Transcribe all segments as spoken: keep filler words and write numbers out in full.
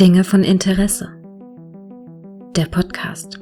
Dinge von Interesse. Der Podcast.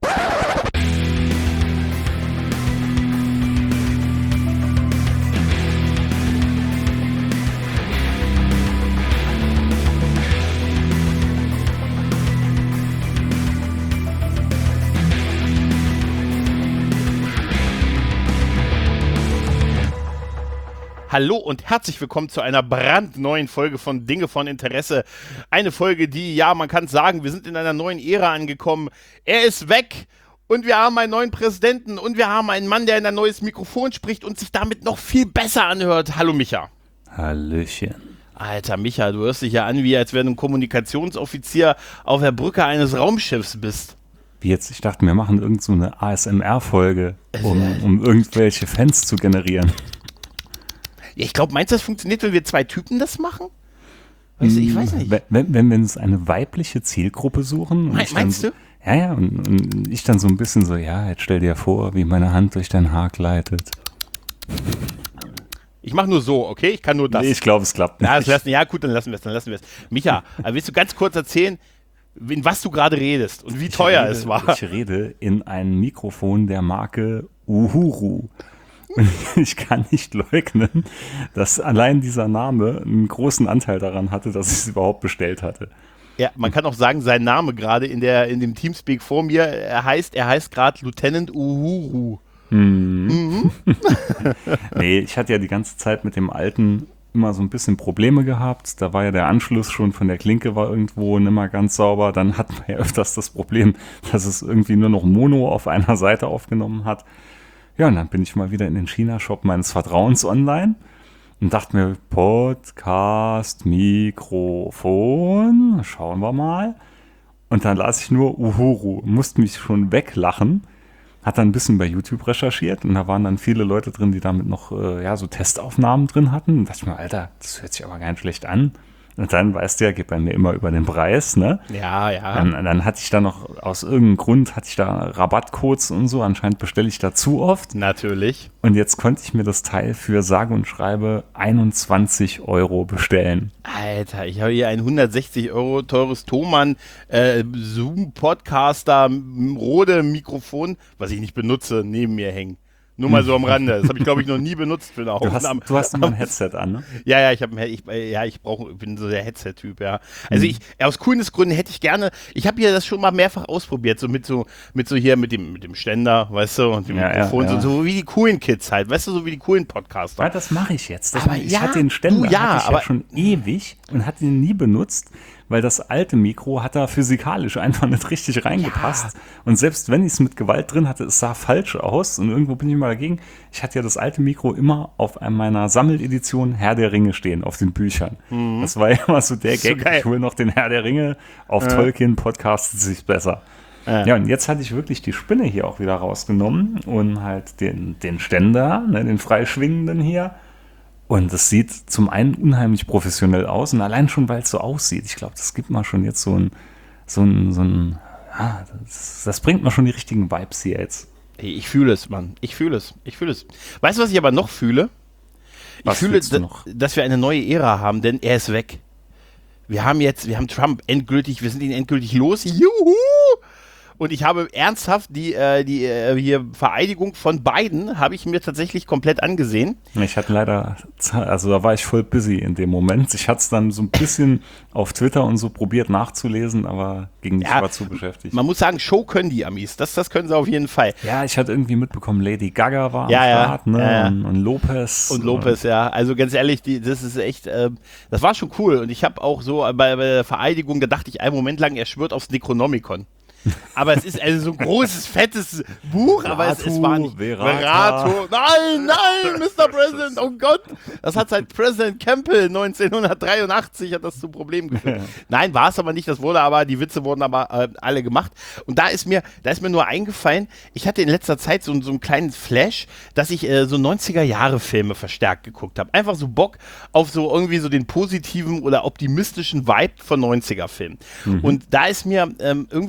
Hallo und herzlich willkommen zu einer brandneuen Folge von Dinge von Interesse. Eine Folge, die, ja, man kann sagen, wir sind in einer neuen Ära angekommen. Er ist weg und wir haben einen neuen Präsidenten und wir haben einen Mann, der in ein neues Mikrofon spricht und sich damit noch viel besser anhört. Hallo Micha. Hallöchen. Alter Micha, du hörst dich ja an, wie als wenn du ein Kommunikationsoffizier auf der Brücke eines Raumschiffs bist. Wie jetzt? Ich dachte, wir machen irgend so eine A S M R-Folge, um, um irgendwelche Fans zu generieren. Ja, ich glaube, meinst du, das funktioniert, wenn wir zwei Typen das machen? Weißt du, ich weiß nicht. Wenn, wenn wir uns eine weibliche Zielgruppe suchen. Me- meinst so, du? Ja, ja, und, und ich dann so ein bisschen so, ja, jetzt stell dir vor, wie meine Hand durch dein Haar gleitet. Ich mache nur so, okay? Ich kann nur das. Nee, ich glaube, es klappt nicht. Ja, das lassen, ja, gut, dann lassen wir es, dann lassen wir es. Micha, willst du ganz kurz erzählen, in was du gerade redest und wie ich teuer rede, es war? Ich rede in ein Mikrofon der Marke Uhuru. Und ich kann nicht leugnen, dass allein dieser Name einen großen Anteil daran hatte, dass ich es überhaupt bestellt hatte. Ja, man kann auch sagen, sein Name gerade in der in dem Teamspeak vor mir, er heißt, er heißt gerade Lieutenant Uhuru. Hm. Mhm. Nee, ich hatte ja die ganze Zeit mit dem alten immer so ein bisschen Probleme gehabt. Da war ja der Anschluss schon von der Klinke war irgendwo nicht mehr ganz sauber. Dann hat man ja öfters das Problem, dass es irgendwie nur noch Mono auf einer Seite aufgenommen hat. Ja, und dann bin ich mal wieder in den China-Shop meines Vertrauens online und dachte mir, Podcast, Mikrofon, schauen wir mal. Und dann las ich nur Uhuru, musste mich schon weglachen, hat dann ein bisschen bei YouTube recherchiert und da waren dann viele Leute drin, die damit noch äh, ja, so Testaufnahmen drin hatten. Und dachte ich mir, Alter, das hört sich aber gar nicht schlecht an. Und dann, weißt du ja, geht bei mir immer über den Preis, ne? Ja, ja. Dann, dann hatte ich da noch, aus irgendeinem Grund hatte ich da Rabattcodes und so. Anscheinend bestelle ich da zu oft. Natürlich. Und jetzt konnte ich mir das Teil für sage und schreibe einundzwanzig Euro bestellen. Alter, ich habe hier ein hundertsechzig Euro teures Thomann äh, Zoom-Podcaster Rode Mikrofon, was ich nicht benutze, neben mir hängen. Nur mal so am Rande. Das habe ich, glaube ich, noch nie benutzt für eine Du hast, Aufnahme. du hast immer ein Headset an, ne? Ja, ja, ich habe ich, ja, ich brauche, bin so der Headset-Typ, ja. Also ich, aus Coolness-Gründen hätte ich gerne, ich habe hier das schon mal mehrfach ausprobiert, so mit so, mit so hier, mit dem, mit dem Ständer, weißt du, und dem Ja, Mikrofon, ja, ja. So, so wie die coolen Kids halt, weißt du, so wie die coolen Podcaster. Ja, das mache ich jetzt. Das Aber mach ich. ja, ich hatte den Ständer du, ja, hatte ich aber- ja schon ewig und hatte ihn nie benutzt, weil das alte Mikro hat da physikalisch einfach nicht richtig reingepasst. Und selbst wenn ich es mit Gewalt drin hatte, es sah falsch aus und irgendwo bin ich mal dagegen. Ich hatte ja das alte Mikro immer auf einem meiner Sammeledition Herr der Ringe stehen, auf den Büchern. Mhm. Das war ja immer so der So Gag, geil. ich hole noch den Herr der Ringe, auf Ja. Tolkien podcastet sich besser. Ja. Ja, und jetzt hatte ich wirklich die Spinne hier auch wieder rausgenommen und halt den, den Ständer, ne, den freischwingenden hier. Und das sieht zum einen unheimlich professionell aus und allein schon, weil es so aussieht. Ich glaube, das gibt mal schon jetzt so ein, so ein, so ein, ja, das, das bringt mal schon die richtigen Vibes hier jetzt. Hey, ich fühle es, Mann. Ich fühle es. Ich fühle es. Weißt du, was ich aber noch fühle? Ich Was fühle, fühlst du da- noch? dass wir eine neue Ära haben, denn er ist weg. Wir haben jetzt, wir haben Trump endgültig, wir sind ihn endgültig los. Juhu! Und ich habe ernsthaft die, äh, die äh, hier Vereidigung von Biden habe ich mir tatsächlich komplett angesehen. Ich hatte leider, also da war ich voll busy in dem Moment. Ich hatte es dann so ein bisschen auf Twitter und so probiert nachzulesen, aber ging nicht, Ja, war zu beschäftigt. Man muss sagen, Show können die Amis. Das, das können sie auf jeden Fall. Ja, ich hatte irgendwie mitbekommen, Lady Gaga war Ja, am ja, Start, ne? ja, ja. Und, und Lopez. Und Lopez, ja. Also ganz ehrlich, die, das ist echt, ähm, das war schon cool. Und ich habe auch so bei, bei der Vereidigung, da dachte ich einen Moment lang, er schwört aufs Necronomicon. Aber es ist also so ein großes, fettes Buch, aber es, es war nicht Verata. Verato. Nein, nein, Mister President, oh Gott. Das hat seit President Campbell neunzehnhundertdreiundachtzig hat das zu Problemen geführt. Nein, war es aber nicht, das wurde aber, die Witze wurden aber äh, alle gemacht. Und da ist mir, da ist mir nur eingefallen, ich hatte in letzter Zeit so, so einen kleinen Flash, dass ich äh, so neunziger-Jahre-Filme verstärkt geguckt habe. Einfach so Bock auf so irgendwie so den positiven oder optimistischen Vibe von neunziger-Filmen. Mhm. Und da ist mir ähm, irgendwie sehr stark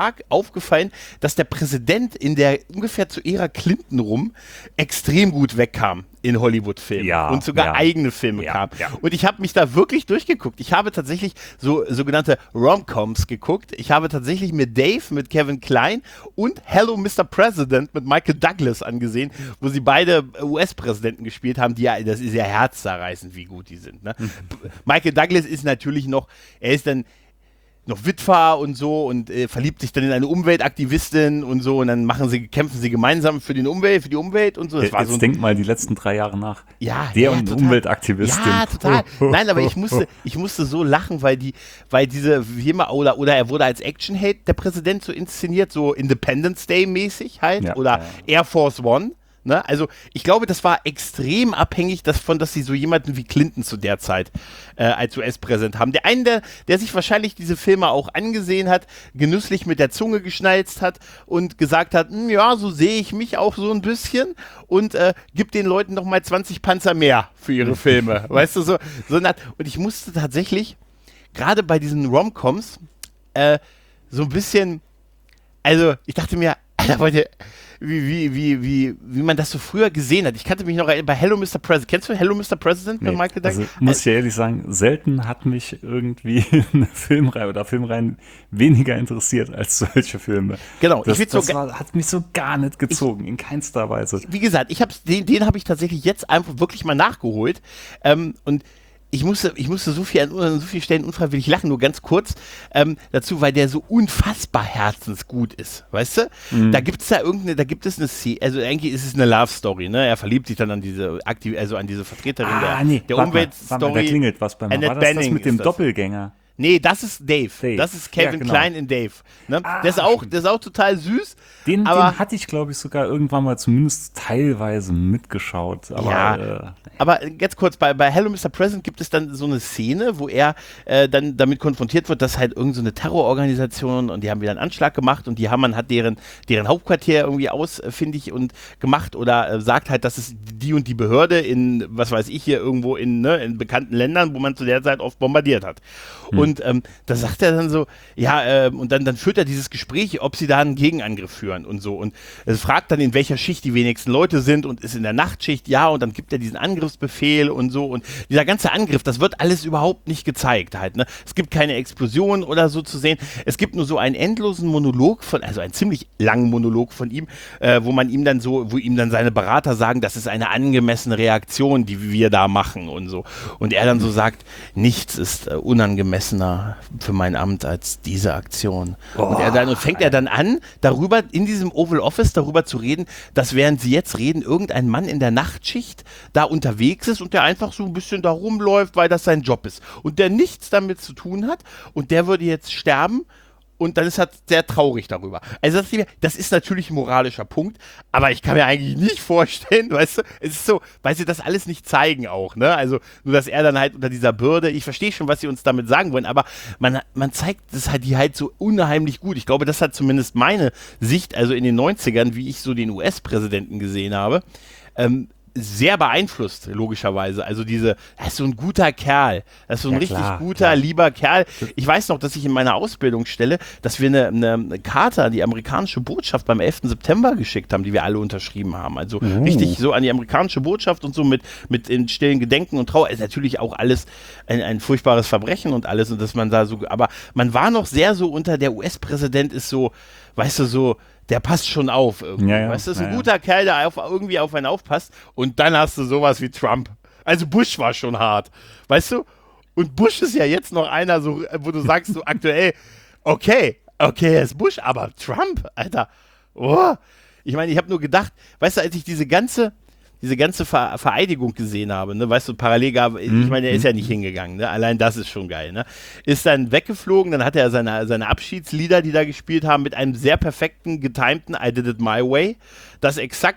stark aufgefallen, dass der Präsident in der ungefähr zur Ära Clinton rum extrem gut wegkam in Hollywood-Filmen ja, und sogar ja. eigene Filme ja, kam. Ja. Und ich habe mich da wirklich durchgeguckt. Ich habe tatsächlich so sogenannte Rom-Coms geguckt. Ich habe tatsächlich mir Dave mit Kevin Kline und Hello Mister President mit Michael Douglas angesehen, wo sie beide U S-Präsidenten gespielt haben, die ja, das ist ja herzzerreißend, wie gut die sind. Ne? Mhm. Michael Douglas ist natürlich noch, er ist dann noch Witwer und so und äh, verliebt sich dann in eine Umweltaktivistin und so und dann machen sie, kämpfen sie gemeinsam für den Umwelt, für die Umwelt und so. Das Jetzt war so ein, denk mal die letzten drei Jahre nach. Ja, der ja, und total. Umweltaktivistin. Ja, total. Nein, aber ich musste, ich musste so lachen, weil die, weil diese, wie immer, oder, oder er wurde als Action-Hate, der Präsident, so inszeniert, so Independence Day-mäßig halt, Ja, oder ja. Air Force One. Ne? Also ich glaube, das war extrem abhängig davon, dass sie so jemanden wie Clinton zu der Zeit äh, als U S-Präsident haben. Der eine, der, der sich wahrscheinlich diese Filme auch angesehen hat, genüsslich mit der Zunge geschnalzt hat und gesagt hat, ja, so sehe ich mich auch so ein bisschen und äh, gibt den Leuten noch mal zwanzig Panzer mehr für ihre Filme. Weißt du, so, so eine Art. Und ich musste tatsächlich, gerade bei diesen Rom-Coms, äh, so ein bisschen, also ich dachte mir, Alter, Leute, wie, wie, wie, wie, wie man das so früher gesehen hat. Ich kannte mich noch bei Hello Mister President. Kennst du Hello Mister President Nee, bei Michael Douglas? also muss ich ja ehrlich sagen, selten hat mich irgendwie eine Filmreihe oder Filmreihen weniger interessiert als solche Filme. Genau. Das, ich das so war, hat mich so gar nicht gezogen, ich, in keinster Weise. Wie gesagt, ich hab's, den, den habe ich tatsächlich jetzt einfach wirklich mal nachgeholt. Ähm, und Ich musste, ich musste so viel an so vielen Stellen unfreiwillig lachen, nur ganz kurz ähm, dazu, weil der so unfassbar herzensgut ist, weißt du? Mhm. Da gibt's da irgendeine, da gibt es eine Szene, also eigentlich ist es eine Love Story, ne? Er verliebt sich dann an diese Aktiv, also an diese Vertreterin ah, der, nee, der Umweltstory. Da klingelt was bei mir. Annette War das Bening das mit dem das. Doppelgänger? Nee, das ist Dave. Dave. Das ist Kevin ja, genau. Kline in Dave. Ne? Ah, der, ist auch, der ist auch total süß. Den, aber, den hatte ich, glaube ich, sogar irgendwann mal zumindest teilweise mitgeschaut. Aber, ja, äh, aber ganz kurz, bei, bei Hello Mister President gibt es dann so eine Szene, wo er äh, dann damit konfrontiert wird, dass halt irgend so eine Terrororganisation und die haben wieder einen Anschlag gemacht und die Hamann hat deren, deren Hauptquartier irgendwie ausfindig und gemacht oder äh, sagt halt, dass es die und die Behörde in, was weiß ich hier, irgendwo in, ne, in bekannten Ländern, wo man zu der Zeit oft bombardiert hat. Hm. Und ähm, da sagt er dann so, ja, äh, und dann, dann führt er dieses Gespräch, ob sie da einen Gegenangriff führen und so. Und er fragt dann, in welcher Schicht die wenigsten Leute sind und ist in der Nachtschicht, ja, und dann gibt er diesen Angriffsbefehl und so. Und dieser ganze Angriff, das wird alles überhaupt nicht gezeigt halt, ne? Es gibt keine Explosion oder so zu sehen. Es gibt nur so einen endlosen Monolog von, also einen ziemlich langen Monolog von ihm, äh, wo man ihm dann so, wo ihm dann seine Berater sagen, das ist eine angemessene Reaktion, die wir da machen und so. Und er dann so sagt, nichts ist äh, unangemessener für mein Amt als diese Aktion. Oh, und er dann und fängt er dann an, darüber in diesem Oval Office darüber zu reden, dass während sie jetzt reden, irgendein Mann in der Nachtschicht da unterwegs ist und der einfach so ein bisschen da rumläuft, weil das sein Job ist. Und der nichts damit zu tun hat und der würde jetzt sterben. Und dann ist er sehr traurig darüber. Also das, das ist natürlich ein moralischer Punkt, aber ich kann mir eigentlich nicht vorstellen, weißt du, es ist so, weil sie das alles nicht zeigen auch, ne? Also nur, dass er dann halt unter dieser Bürde, ich verstehe schon, was sie uns damit sagen wollen, aber man, man zeigt das halt die halt so unheimlich gut. Ich glaube, das hat zumindest meine Sicht, also in den neunzigern, wie ich so den U S-Präsidenten gesehen habe, ähm, sehr beeinflusst, logischerweise. Also diese, das ist so ein guter Kerl. Das ist so ein ja, richtig klar, guter, klar. lieber Kerl. Ich weiß noch, dass ich in meiner Ausbildungsstelle, dass wir eine, eine Karte an die amerikanische Botschaft beim elften September geschickt haben, die wir alle unterschrieben haben. Also oh. richtig so an die amerikanische Botschaft und so mit, mit in stillen Gedenken und Trauer. Ist natürlich auch alles ein, ein furchtbares Verbrechen und alles und dass man da so, aber man war noch sehr so unter, der U S-Präsident ist so, weißt du, so, der passt schon auf irgendwie. Ja, ja. Weißt du, das ist ein ja, guter ja. Kerl, der auf, irgendwie auf einen aufpasst. Und dann hast du sowas wie Trump. Also Bush war schon hart. Weißt du? Und Bush ist ja jetzt noch einer, so, wo du sagst so aktuell, okay, okay, er ist Bush, aber Trump, Alter. Oh. Ich meine, ich habe nur gedacht, weißt du, als ich diese ganze diese ganze Ver- Vereidigung gesehen habe, ne, weißt du, parallel gab, ich meine, er ist ja nicht hingegangen, ne, allein das ist schon geil, ne, ist dann weggeflogen, dann hat er seine, seine Abschiedslieder, die da gespielt haben, mit einem sehr perfekten, getimten I Did It My Way, das exakt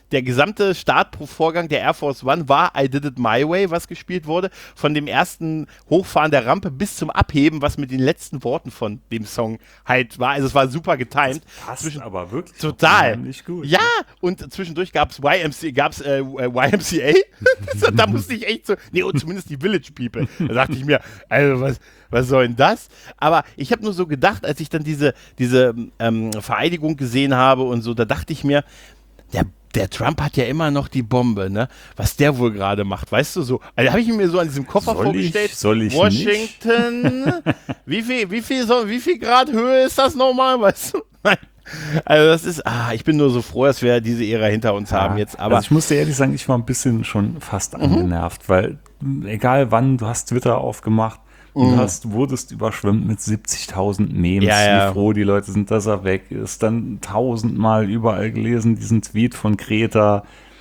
der gesamte Startvorgang der Air Force One war I Did It My Way, was gespielt wurde, von dem ersten Hochfahren der Rampe bis zum Abheben, was mit den letzten Worten von dem Song halt war. Also es war super getimed. Das passt Zwischen, aber wirklich total. nicht gut. Ja, und zwischendurch gab es Y M C A, gab's, äh, Y M C A. Da musste ich echt so, nee, und zumindest die Village People. Da dachte ich mir, also was, was soll denn das? Aber ich habe nur so gedacht, als ich dann diese, diese ähm, Vereidigung gesehen habe und so, da dachte ich mir, der, der Trump hat ja immer noch die Bombe, ne? Was der wohl gerade macht, weißt du so? Also habe ich mir so an diesem Koffer soll vorgestellt. Ich, soll ich Washington, wie viel, wie viel, so, wie viel Grad Höhe ist das nochmal, weißt du? Nein. Also das ist, ah, ich bin nur so froh, dass wir diese Ära hinter uns ja, haben jetzt. Aber also ich muss dir ehrlich sagen, ich war ein bisschen schon fast mhm. angenervt, weil egal wann, du hast Twitter aufgemacht, und du hast, wurdest überschwemmt mit siebzigtausend Memes, ja, ja. wie froh die Leute sind, dass er weg ist. Dann tausendmal überall gelesen, diesen Tweet von Greta,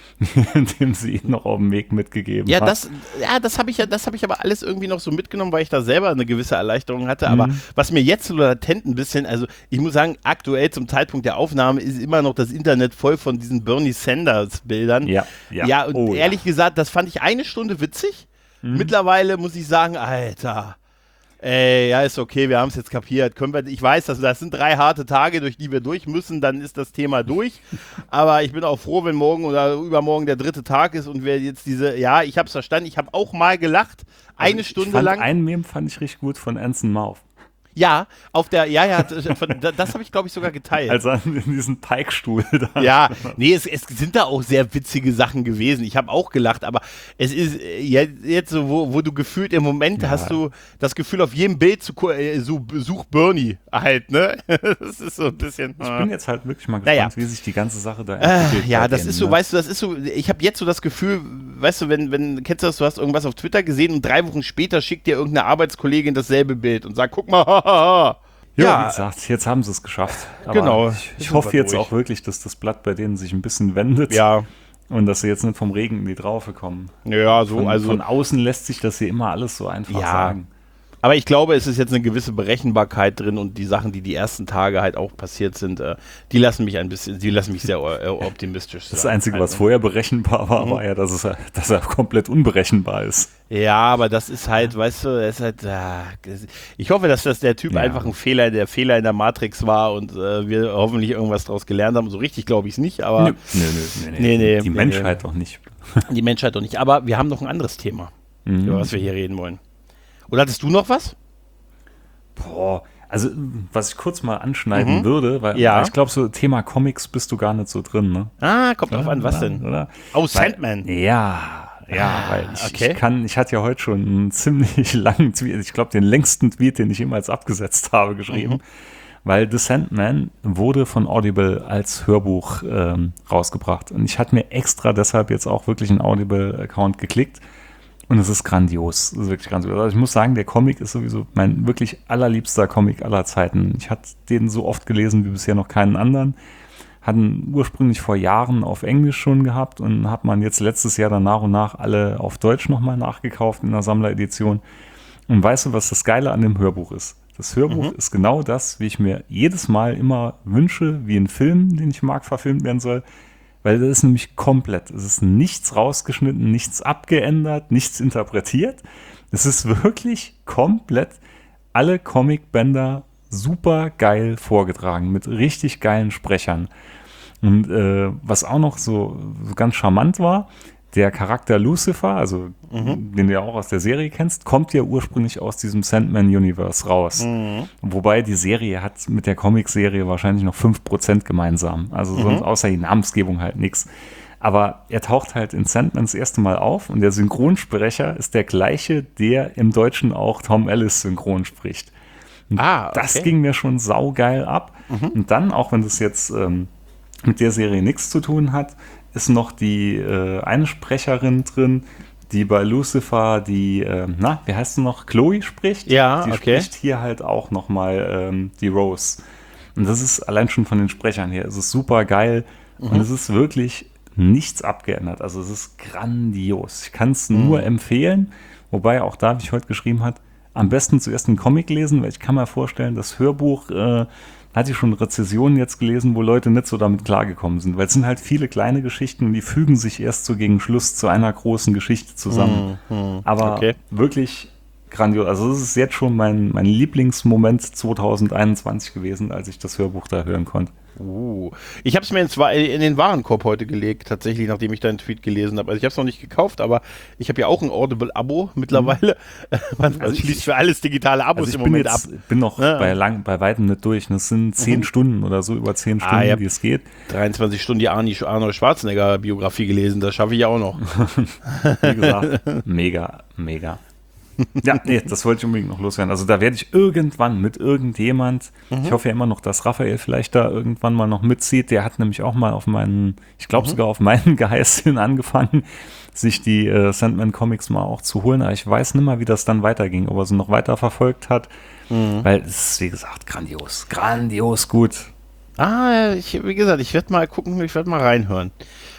dem sie ihn noch auf dem Weg mitgegeben ja, hat. Das, ja, das habe ich ja, das habe ich aber alles irgendwie noch so mitgenommen, weil ich da selber eine gewisse Erleichterung hatte. Aber mhm. was mir jetzt so latent ein bisschen, also ich muss sagen, aktuell zum Zeitpunkt der Aufnahme ist immer noch das Internet voll von diesen Bernie Sanders Bildern. Ja, ja. Ja, und oh, ehrlich ja. gesagt, das fand ich eine Stunde witzig. Mhm. Mittlerweile muss ich sagen, Alter, ey, ja, ist okay, wir haben es jetzt kapiert. Können wir, ich weiß, das, das sind drei harte Tage, durch die wir durch müssen, dann ist das Thema durch. Aber ich bin auch froh, wenn morgen oder übermorgen der dritte Tag ist und wir jetzt diese, ja, ich habe es verstanden, ich habe auch mal gelacht, eine also ich, Stunde ich fand lang. Ein Meme fand ich richtig gut von Anson Mouth. Ja, auf der, ja, ja, das habe ich, glaube ich, sogar geteilt. Also in diesem Teigstuhl da. Ja, nee, es, es sind da auch sehr witzige Sachen gewesen. Ich habe auch gelacht, aber es ist jetzt, jetzt so, wo, wo du gefühlt im Moment ja. hast du das Gefühl, auf jedem Bild zu äh, so, such Bernie halt, ne? Das ist so ein bisschen. Ich bin jetzt halt wirklich mal gespannt, naja. wie sich die ganze Sache da entwickelt. Äh, ja, das gehen, ist so, ne? weißt du, das ist so, ich habe jetzt so das Gefühl, weißt du, wenn, wenn, kennst du das, du hast irgendwas auf Twitter gesehen und drei Wochen später schickt dir irgendeine Arbeitskollegin dasselbe Bild und sagt, guck mal, ja, ja, wie gesagt, jetzt haben sie es geschafft. Aber genau. Ich, ich hoffe jetzt durch. auch wirklich, dass das Blatt bei denen sich ein bisschen wendet. Ja. Und dass sie jetzt nicht vom Regen in die Traufe kommen. Ja, so, von, also. Von außen lässt sich das hier immer alles so einfach ja. sagen. Aber ich glaube, es ist jetzt eine gewisse Berechenbarkeit drin und die Sachen, die die ersten Tage halt auch passiert sind, äh, die lassen mich ein bisschen, die lassen mich sehr äh, optimistisch sein. Das Einzige, was vorher berechenbar war, mhm. war ja, dass, es, dass er komplett unberechenbar ist. Ja, aber das ist halt, weißt du, das ist halt, äh, ich hoffe, dass das der Typ ja. einfach ein Fehler, der Fehler in der Matrix war und äh, wir hoffentlich irgendwas daraus gelernt haben. So richtig glaube ich es nicht, aber. Nö, nö, nö, nö, nee, nee, die nee, Menschheit nee. doch nicht. Die Menschheit doch nicht. Aber wir haben noch ein anderes Thema, mhm. über was wir hier reden wollen. Oder hattest du noch was? Boah, also was ich kurz mal anschneiden mhm. würde, weil, ja. weil ich glaube, so Thema Comics bist du gar nicht so drin, ne? Ah, kommt drauf an, was oder, denn? Oder? Oh, weil, Sandman. Ja, ja, ah, weil ich, okay. ich kann, ich hatte ja heute schon einen ziemlich langen Tweet, ich glaube den längsten Tweet, den ich jemals abgesetzt habe, geschrieben, mhm. weil The Sandman wurde von Audible als Hörbuch ähm, rausgebracht und ich hatte mir extra deshalb jetzt auch wirklich einen Audible-Account geklickt. Und es ist grandios, es ist wirklich grandios. Also ich muss sagen, der Comic ist sowieso mein wirklich allerliebster Comic aller Zeiten. Ich hatte den so oft gelesen wie bisher noch keinen anderen. Hatten ursprünglich vor Jahren auf Englisch schon gehabt und hat man jetzt letztes Jahr dann nach und nach alle auf Deutsch nochmal nachgekauft in der Sammleredition. Und weißt du, was das Geile an dem Hörbuch ist? Das Hörbuch mhm. ist genau das, wie ich mir jedes Mal immer wünsche, wie ein Film, den ich mag, verfilmt werden soll. Weil das ist nämlich komplett, es ist nichts rausgeschnitten, nichts abgeändert, nichts interpretiert. Es ist wirklich komplett alle Comicbänder super geil vorgetragen, mit richtig geilen Sprechern. Und äh, was auch noch so, so ganz charmant war, der Charakter Lucifer, also mhm. den du ja auch aus der Serie kennst, kommt ja ursprünglich aus diesem Sandman-Universe raus. Mhm. Wobei die Serie hat mit der Comic-Serie wahrscheinlich noch fünf Prozent gemeinsam. Also mhm. sonst außer die Namensgebung halt nichts. Aber er taucht halt in Sandman das erste Mal auf und der Synchronsprecher ist der gleiche, der im Deutschen auch Tom Ellis synchron spricht. Und ah, okay. Das ging mir schon saugeil ab. Mhm. Und dann, auch wenn das jetzt ähm, mit der Serie nichts zu tun hat, ist noch die äh, eine Sprecherin drin, die bei Lucifer die, äh, na, wie heißt sie noch, Chloe spricht. Ja, die okay. spricht hier halt auch nochmal ähm, die Rose. Und das ist allein schon von den Sprechern her, es ist super geil mhm. und es ist wirklich nichts abgeändert. Also es ist grandios. Ich kann es mhm. nur empfehlen, wobei auch da, wie ich heute geschrieben habe, am besten zuerst einen Comic lesen, weil ich kann mir vorstellen, das Hörbuch, äh, hatte ich schon Rezensionen jetzt gelesen, wo Leute nicht so damit klargekommen sind, weil es sind halt viele kleine Geschichten und die fügen sich erst so gegen Schluss zu einer großen Geschichte zusammen. Hm, hm, Aber okay. wirklich grandios. Also das ist jetzt schon mein, mein Lieblingsmoment zwanzig einundzwanzig gewesen, als ich das Hörbuch da hören konnte. Uh, ich habe es mir in, zwei, in den Warenkorb heute gelegt, tatsächlich, nachdem ich deinen Tweet gelesen habe. Also ich habe es noch nicht gekauft, aber ich habe ja auch ein Audible-Abo mittlerweile. Mhm. Man Also schließt ich- für alles digitale Abos Also ich im bin Moment jetzt ab. bin noch Ja. bei, lang, bei weitem nicht durch. Das sind zehn Mhm. Stunden oder so, über zehn Stunden, Ah, ja. wie es geht. dreiundzwanzig Stunden die Arnie, Arnold Schwarzenegger-Biografie gelesen, das schaffe ich ja auch noch. Wie gesagt, mega, mega. Ja, nee, das wollte ich unbedingt noch loswerden. Also da werde ich irgendwann mit irgendjemand, Mhm. ich hoffe ja immer noch, dass Raphael vielleicht da irgendwann mal noch mitzieht. Der hat nämlich auch mal auf meinen, ich glaube Mhm. sogar auf meinen Geheiß hin angefangen, sich die äh, Sandman-Comics mal auch zu holen. Aber ich weiß nicht mal, wie das dann weiterging, ob er sie noch weiter verfolgt hat. Mhm. Weil es ist, wie gesagt, grandios. Grandios gut. Ah, ich, wie gesagt, ich werde mal gucken, ich werde mal reinhören.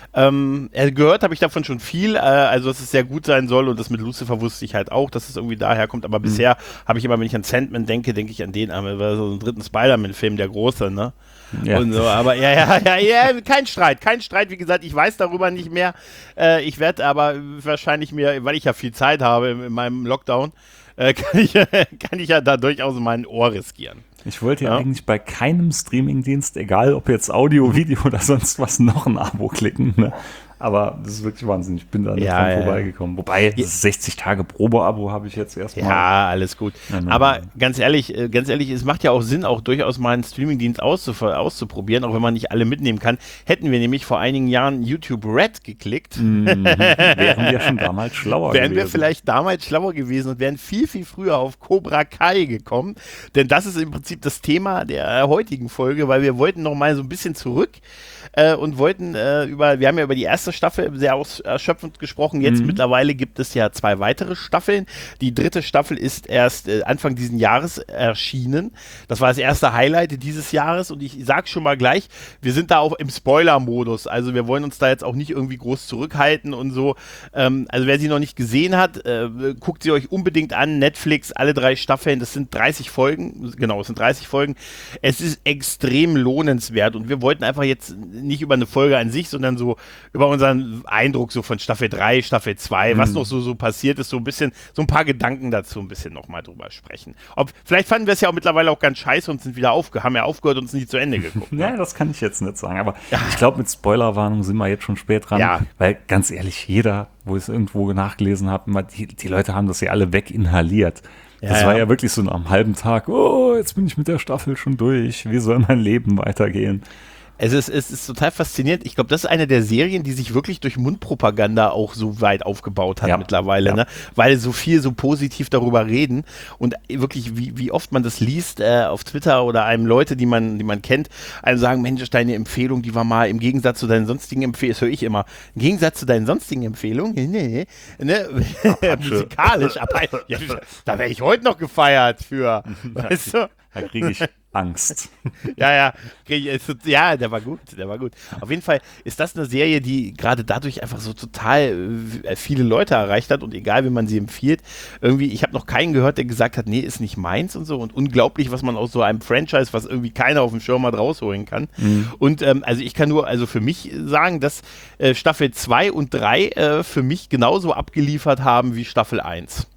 Ähm, äh, gehört habe ich davon schon viel, äh, also dass es sehr gut sein soll und das mit Lucifer wusste ich halt auch, dass es irgendwie daher kommt, aber bisher habe ich immer, wenn ich an Sandman denke, denke ich an den, aber war so einen dritten Spider-Man-Film, der große, ne? Ja. Und so, aber ja, ja, ja, ja, kein Streit, kein Streit, wie gesagt, ich weiß darüber nicht mehr. Äh, ich werde aber wahrscheinlich mir, weil ich ja viel Zeit habe in, in meinem Lockdown, äh, kann, ich, kann ich ja da durchaus mein Ohr riskieren. Ich wollte ja, Ja. eigentlich bei keinem Streamingdienst, egal ob jetzt Audio, Video oder sonst was, noch ein Abo klicken. Ne? Aber das ist wirklich Wahnsinn. Ich bin da nicht Ja, dran ja, vorbeigekommen. Wobei, das sechzig Tage Probe-Abo habe ich jetzt erstmal. Ja, alles gut. Ja, ne, Aber ne. ganz ehrlich, äh, ganz ehrlich, es macht ja auch Sinn, auch durchaus mal einen Streamingdienst auszuf- auszuprobieren, auch wenn man nicht alle mitnehmen kann. Hätten wir nämlich vor einigen Jahren YouTube Red geklickt, Mhm. Wären wir schon damals schlauer wären wir gewesen. vielleicht damals schlauer gewesen und wären viel, viel früher auf Cobra Kai gekommen. Denn das ist im Prinzip das Thema der heutigen Folge, weil wir wollten noch mal so ein bisschen zurück äh, und wollten äh, über, wir haben ja über die erste Staffel sehr aus, erschöpfend gesprochen. Jetzt Mhm. mittlerweile gibt es ja zwei weitere Staffeln. Die dritte Staffel ist erst äh, Anfang dieses Jahres erschienen. Das war das erste Highlight dieses Jahres und ich sag schon mal gleich, wir sind da auch im Spoiler-Modus. Also wir wollen uns da jetzt auch nicht irgendwie groß zurückhalten und so. Ähm, also wer sie noch nicht gesehen hat, äh, guckt sie euch unbedingt an. Netflix, alle drei Staffeln, das sind dreißig Folgen. Genau, es sind dreißig Folgen. Es ist extrem lohnenswert und wir wollten einfach jetzt nicht über eine Folge an sich, sondern so über unseren Eindruck so von Staffel drei, Staffel zwei, Mhm. was noch so, so passiert ist, so ein bisschen, so ein paar Gedanken dazu ein bisschen nochmal drüber sprechen. Ob, vielleicht fanden wir es ja auch mittlerweile auch ganz scheiße und sind wieder aufge, haben ja aufgehört und sind nicht zu Ende geguckt. Ja, das kann ich jetzt nicht sagen. Aber ich glaube, mit Spoilerwarnung sind wir jetzt schon spät dran. Ja. Weil ganz ehrlich, jeder, wo ich es irgendwo nachgelesen habe, immer die, die Leute haben das ja alle weginhaliert. Ja, das ja. war ja wirklich so am halben Tag, oh, jetzt bin ich mit der Staffel schon durch. Wie soll mein Leben weitergehen? Es ist, es ist total faszinierend. Ich glaube, das ist eine der Serien, die sich wirklich durch Mundpropaganda auch so weit aufgebaut hat Ja, mittlerweile, ja. ne? Weil so viel so positiv darüber reden und wirklich, wie, wie oft man das liest äh, auf Twitter oder einem Leute, die man, die man kennt, einem sagen, Mensch, deine Empfehlung, die war mal im Gegensatz zu deinen sonstigen Empfehlungen, das höre ich immer, im Gegensatz zu deinen sonstigen Empfehlungen, nee, ne? musikalisch, aber, ja, da wäre ich heute noch gefeiert für, weißt du? Da kriege ich Angst. Ja, ja, okay, es ist- ja, der war gut, der war gut. Auf jeden Fall ist das eine Serie, die gerade dadurch einfach so total äh, viele Leute erreicht hat und egal, wie man sie empfiehlt, irgendwie, ich habe noch keinen gehört, der gesagt hat, nee, ist nicht meins und so und unglaublich, was man aus so einem Franchise, was irgendwie keiner auf dem Schirm hat, rausholen kann. Und ähm, also ich kann nur, also für mich sagen, dass äh, Staffel zwei und drei äh, für mich genauso abgeliefert haben wie Staffel eins.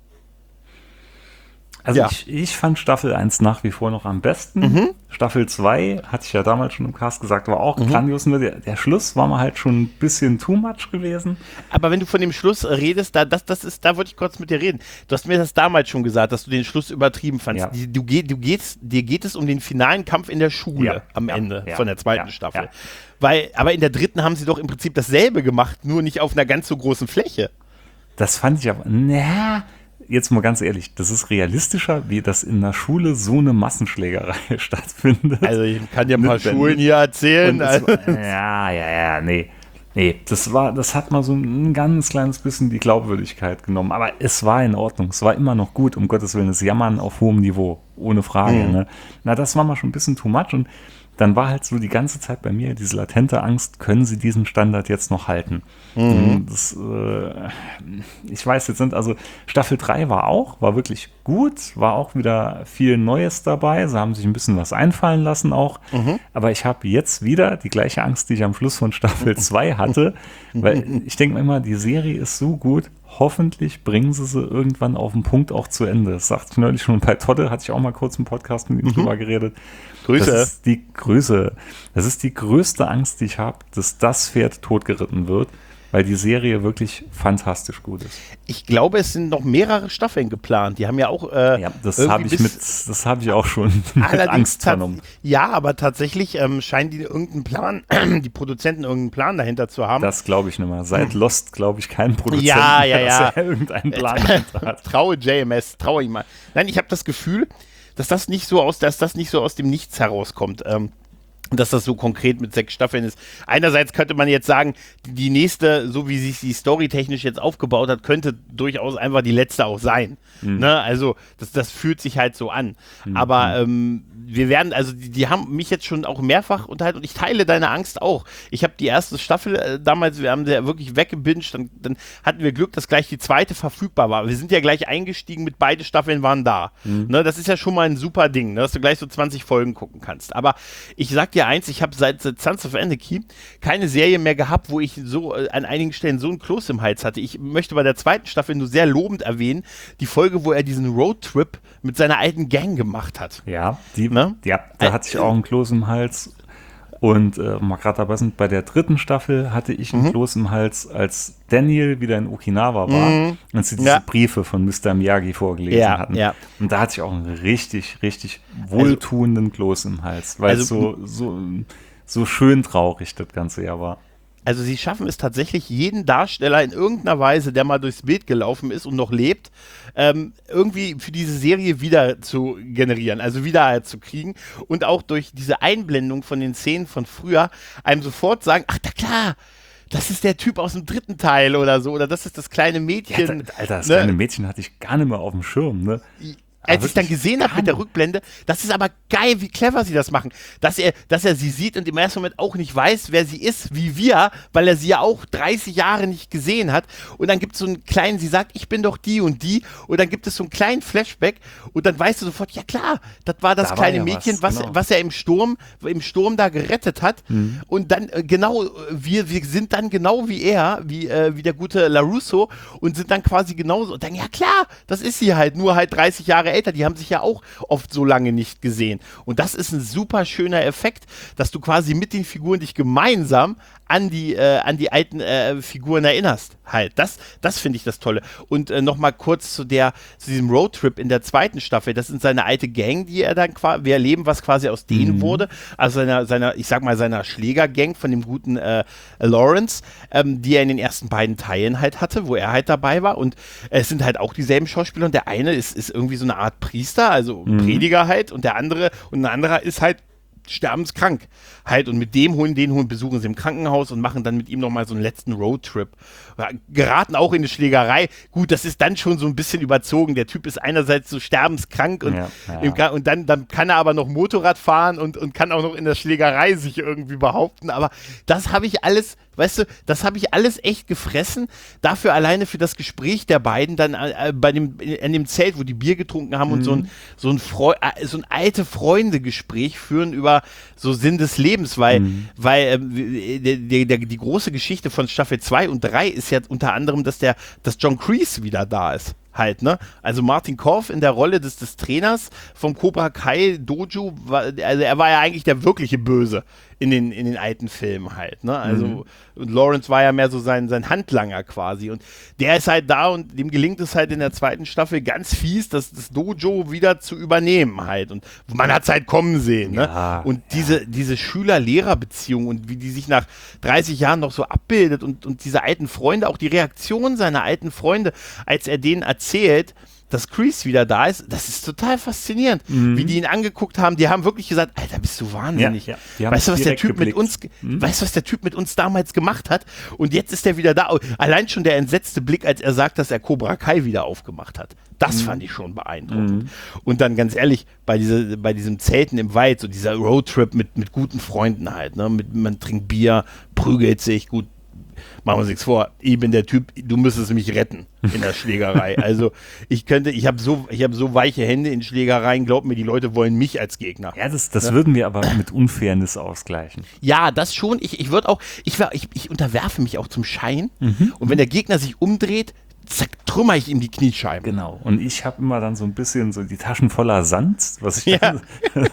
Also Ja. ich, ich fand Staffel eins nach wie vor noch am besten. Mhm. Staffel zwei, hatte ich ja damals schon im Cast gesagt, war auch grandios. Nur der, der Schluss war mal halt schon ein bisschen too much gewesen. Aber wenn du von dem Schluss redest, da, das, das ist, da wollte ich kurz mit dir reden. Du hast mir das damals schon gesagt, dass du den Schluss übertrieben fandst. Ja. Die, du, geh, du gehst, dir geht es um den finalen Kampf in der Schule Ja, am ja, Ende ja, von der zweiten ja, Staffel. ja. Weil, aber in der dritten haben sie doch im Prinzip dasselbe gemacht, nur nicht auf einer ganz so großen Fläche. Das fand ich aber, na, jetzt mal ganz ehrlich, das ist realistischer, wie das in der Schule so eine Massenschlägerei stattfindet. Also ich kann dir ein paar Mit Wänden. Schulen hier erzählen. Und es Also, war, ja, ja, ja, nee. Nee, das war, das hat mal so ein ganz kleines bisschen die Glaubwürdigkeit genommen. Aber es war in Ordnung. Es war immer noch gut, um Gottes Willen. Das Jammern auf hohem Niveau, ohne Frage. Mhm. Ne? Na, das war mal schon ein bisschen too much. Und dann war halt so die ganze Zeit bei mir diese latente Angst, können sie diesen Standard jetzt noch halten? Mhm. Das, äh, ich weiß, jetzt sind also Staffel drei war auch, war wirklich gut, war auch wieder viel Neues dabei, sie haben sich ein bisschen was einfallen lassen auch, mhm. aber ich habe jetzt wieder die gleiche Angst, die ich am Schluss von Staffel zwei hatte, weil ich denke mir immer, die Serie ist so gut, hoffentlich bringen sie sie irgendwann auf den Punkt auch zu Ende. Das sagte ich neulich schon bei Todde, hatte ich auch mal kurz im Podcast mit ihm mhm. drüber geredet. Grüße. Das ist die Grüße. Das ist die größte Angst, die ich habe, dass das Pferd totgeritten wird, weil die Serie wirklich fantastisch gut ist. Ich glaube, es sind noch mehrere Staffeln geplant. Die haben ja auch äh, ja, das habe ich mit, das habe ich auch schon mit Angst vernommen. Ja, aber tatsächlich ähm, scheinen die irgendeinen Plan, die Produzenten irgendeinen Plan dahinter zu haben. Das glaube ich nicht mehr. Seit Lost glaube ich keinen Produzenten, ja, ja, mehr, ja. dass er irgendeinen Plan dahinter hat. Traue J M S, traue ich mal. Nein, ich habe das Gefühl, dass das nicht so aus, dass das nicht so aus dem Nichts herauskommt. Ähm, dass das so konkret mit sechs Staffeln ist. Einerseits könnte man jetzt sagen, die nächste, so wie sich die Story technisch jetzt aufgebaut hat, könnte durchaus einfach die letzte auch sein. Mhm. Ne? Also das, das fühlt sich halt so an. Mhm. Aber ähm, wir werden, also die, die haben mich jetzt schon auch mehrfach unterhalten und ich teile deine Angst auch. Ich habe die erste Staffel äh, damals, wir haben sie ja wirklich weggebinged, dann, dann hatten wir Glück, dass gleich die zweite verfügbar war. Wir sind ja gleich eingestiegen mit beide Staffeln waren da. Mhm. Ne? Das ist ja schon mal ein super Ding, ne? Dass du gleich so zwanzig Folgen gucken kannst. Aber ich sag dir eins, ich habe seit Sons of Anarchy keine Serie mehr gehabt, wo ich so äh, an einigen Stellen so ein Kloß im Hals hatte. Ich möchte bei der zweiten Staffel nur sehr lobend erwähnen, die Folge, wo er diesen Roadtrip mit seiner alten Gang gemacht hat. Ja, die, ne? ja da äh, hatte ich auch einen Kloß im Hals. Und äh, mal gerade dabei sind, bei der dritten Staffel hatte ich einen mhm. Kloß im Hals, als Daniel wieder in Okinawa war mhm. und sie diese ja. Briefe von Mister Miyagi vorgelesen ja, hatten. Ja. Und da hatte ich auch einen richtig, richtig wohltuenden also, Kloß im Hals, weil also, es so, so, so schön traurig das ganze Jahr war. Also sie schaffen es tatsächlich, jeden Darsteller in irgendeiner Weise, der mal durchs Bild gelaufen ist und noch lebt, ähm, irgendwie für diese Serie wieder zu generieren, also wieder zu kriegen und auch durch diese Einblendung von den Szenen von früher einem sofort sagen, ach, na klar, das ist der Typ aus dem dritten Teil oder so, oder das ist das kleine Mädchen. Ja, Alter, das ne? kleine Mädchen hatte ich gar nicht mehr auf dem Schirm, ne? Als ich dann gesehen habe mit der Rückblende, das ist aber geil, wie clever sie das machen, dass er, dass er sie sieht und im ersten Moment auch nicht weiß, wer sie ist, wie wir, weil er sie ja auch dreißig Jahre nicht gesehen hat und dann gibt es so einen kleinen, sie sagt, ich bin doch die und die und dann gibt es so einen kleinen Flashback und dann weißt du sofort, ja klar, das war das da kleine war ja Mädchen, was, was, genau. was er im Sturm, im Sturm da gerettet hat mhm. und dann äh, genau, wir, wir sind dann genau wie er, wie, äh, wie der gute LaRusso und sind dann quasi genauso und dann, ja klar, das ist sie halt, nur halt dreißig Jahre älter, die haben sich ja auch oft so lange nicht gesehen. Und das ist ein super schöner Effekt, dass du quasi mit den Figuren dich gemeinsam an die, äh, an die alten äh, Figuren erinnerst. Halt, das, das finde ich das Tolle. Und äh, nochmal kurz zu der, zu diesem Roadtrip in der zweiten Staffel. Das sind seine alte Gang, die er dann quasi, wir erleben, was quasi aus denen mhm. wurde. Also seiner, seiner, ich sag mal, seiner Schlägergang von dem guten äh, Lawrence, ähm, die er in den ersten beiden Teilen halt hatte, wo er halt dabei war. Und es sind halt auch dieselben Schauspieler. Und der eine ist, ist irgendwie so eine Art Priester, also mhm. Prediger halt. Und der andere, und ein anderer ist halt sterbenskrank halt und mit dem holen, den holen, besuchen sie im Krankenhaus und machen dann mit ihm nochmal so einen letzten Roadtrip. Geraten auch in eine Schlägerei. Gut, das ist dann schon so ein bisschen überzogen. Der Typ ist einerseits so sterbenskrank und, ja, ja. Im, und dann, dann kann er aber noch Motorrad fahren und, und kann auch noch in der Schlägerei sich irgendwie behaupten. Aber das habe ich alles, weißt du, das habe ich alles echt gefressen. Dafür alleine für das Gespräch der beiden dann äh, bei dem, in dem Zelt, wo die Bier getrunken haben mhm. und so ein, so ein, Freu äh, so ein alte Freunde-Gespräch führen über so Sinn des Lebens, weil, mhm. weil äh, die, die, die große Geschichte von Staffel zwei und drei ist ja unter anderem, dass der, dass John Kreese wieder da ist. Halt, ne? Also Martin Korff in der Rolle des, des Trainers vom Cobra Kai Dojo, war, also er war ja eigentlich der wirkliche Böse in den, in den alten Filmen halt, ne? Also mhm. und Lawrence war ja mehr so sein, sein Handlanger quasi und der ist halt da und dem gelingt es halt in der zweiten Staffel ganz fies, das, das Dojo wieder zu übernehmen halt und man hat es halt kommen sehen, ne? Ja, und diese, ja. diese Schüler-Lehrer-Beziehung und wie die sich nach dreißig Jahren noch so abbildet und, und diese alten Freunde, auch die Reaktion seiner alten Freunde, als er denen erzählt, dass Kreese wieder da ist, das ist total faszinierend, mhm. wie die ihn angeguckt haben. Die haben wirklich gesagt, Alter, bist du wahnsinnig. Ja, ja. Weißt du, was der Typ geblickt. mit uns, mhm. weißt du, was der Typ mit uns damals gemacht hat? Und jetzt ist er wieder da. Allein schon der entsetzte Blick, als er sagt, dass er Cobra Kai wieder aufgemacht hat. Das mhm. fand ich schon beeindruckend. Mhm. Und dann ganz ehrlich, bei, diese, bei diesem Zelten im Wald, so dieser Roadtrip mit, mit guten Freunden halt, ne? Mit, man trinkt Bier, prügelt sich, gut, machen wir uns nichts vor, ich bin der Typ, du müsstest mich retten in der Schlägerei. Also ich könnte, ich habe so, ich habe so weiche Hände in Schlägereien, glaub mir, die Leute wollen mich als Gegner. Ja, das, das ja? würden wir aber mit Unfairness ausgleichen. Ja, das schon. Ich, ich würde auch, ich, ich, ich unterwerfe mich auch zum Schein mhm. und wenn der Gegner sich umdreht, zack, trümmer ich ihm die Kniescheiben. Genau. Und ich habe immer dann so ein bisschen so die Taschen voller Sand, was ich ja. dann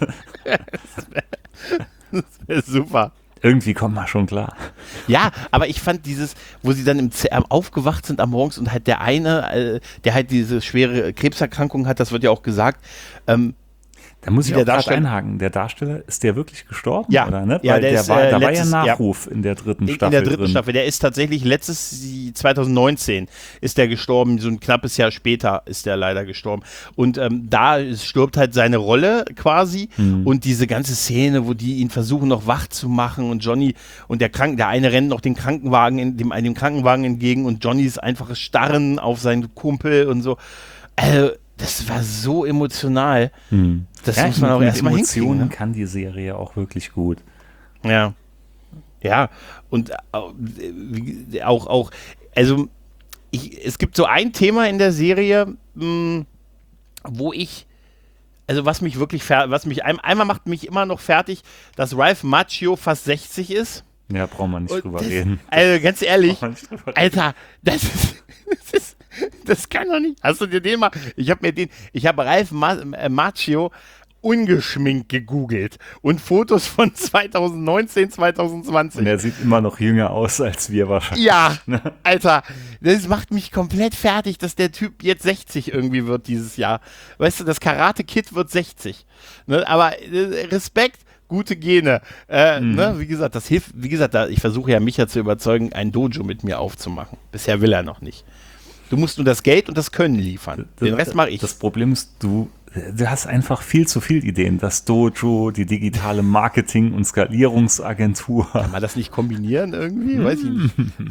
das wäre super. Irgendwie kommt man schon klar. Ja, aber ich fand dieses, wo sie dann im Z- aufgewacht sind am Morgens und halt der eine, äh, der halt diese schwere Krebserkrankung hat, das wird ja auch gesagt, ähm, da muss ich auch gerade einhaken. Der Darsteller, ist der wirklich gestorben? Ja, oder, ne? ja Weil der, der ist, war, äh, da letztes, war ja Nachruf ja. in der dritten in, Staffel. In der dritten drin. Staffel. Der ist tatsächlich letztes, zwanzig neunzehn ist der gestorben. So ein knappes Jahr später ist der leider gestorben. Und ähm, da stirbt halt seine Rolle quasi. Mhm. Und diese ganze Szene, wo die ihn versuchen noch wach zu machen und Johnny und der Kranken, der eine rennt noch den Krankenwagen, in, dem, dem Krankenwagen entgegen und Johnnys einfaches Starren auf seinen Kumpel und so. Also, das war so emotional. Hm. Das ja, muss man auch erstmal hinkriegen. Emotionen ne? kann die Serie auch wirklich gut. Ja. Ja, und äh, auch, auch, also ich, es gibt so ein Thema in der Serie, mh, wo ich, also was mich wirklich, fer- was mich, ein, einmal macht mich immer noch fertig, dass Ralph Macchio fast sechzig ist. Ja, braucht man nicht und drüber das, reden. Also ganz ehrlich, Alter, das ist, das ist Das kann doch nicht. Hast du dir den mal? Ich habe mir den, ich habe Ralph Ma- Macchio ungeschminkt gegoogelt und Fotos von zwanzig neunzehn, zwanzig zwanzig. Und er sieht immer noch jünger aus als wir wahrscheinlich. Ja, Alter, das macht mich komplett fertig, dass der Typ jetzt sechzig irgendwie wird dieses Jahr. Weißt du, das Karate Kid wird sechzig. Ne? Aber äh, Respekt. Gute Gene. Äh, mhm. ne? Wie gesagt, das hilft, wie gesagt, da, ich versuche ja Micha zu überzeugen, ein Dojo mit mir aufzumachen. Bisher will er noch nicht. Du musst nur das Geld und das Können liefern. Den Rest mache ich. Das Problem ist, du, du hast einfach viel zu viele Ideen. Das Dojo, die digitale Marketing- und Skalierungsagentur. Kann man das nicht kombinieren irgendwie? Weiß ich nicht.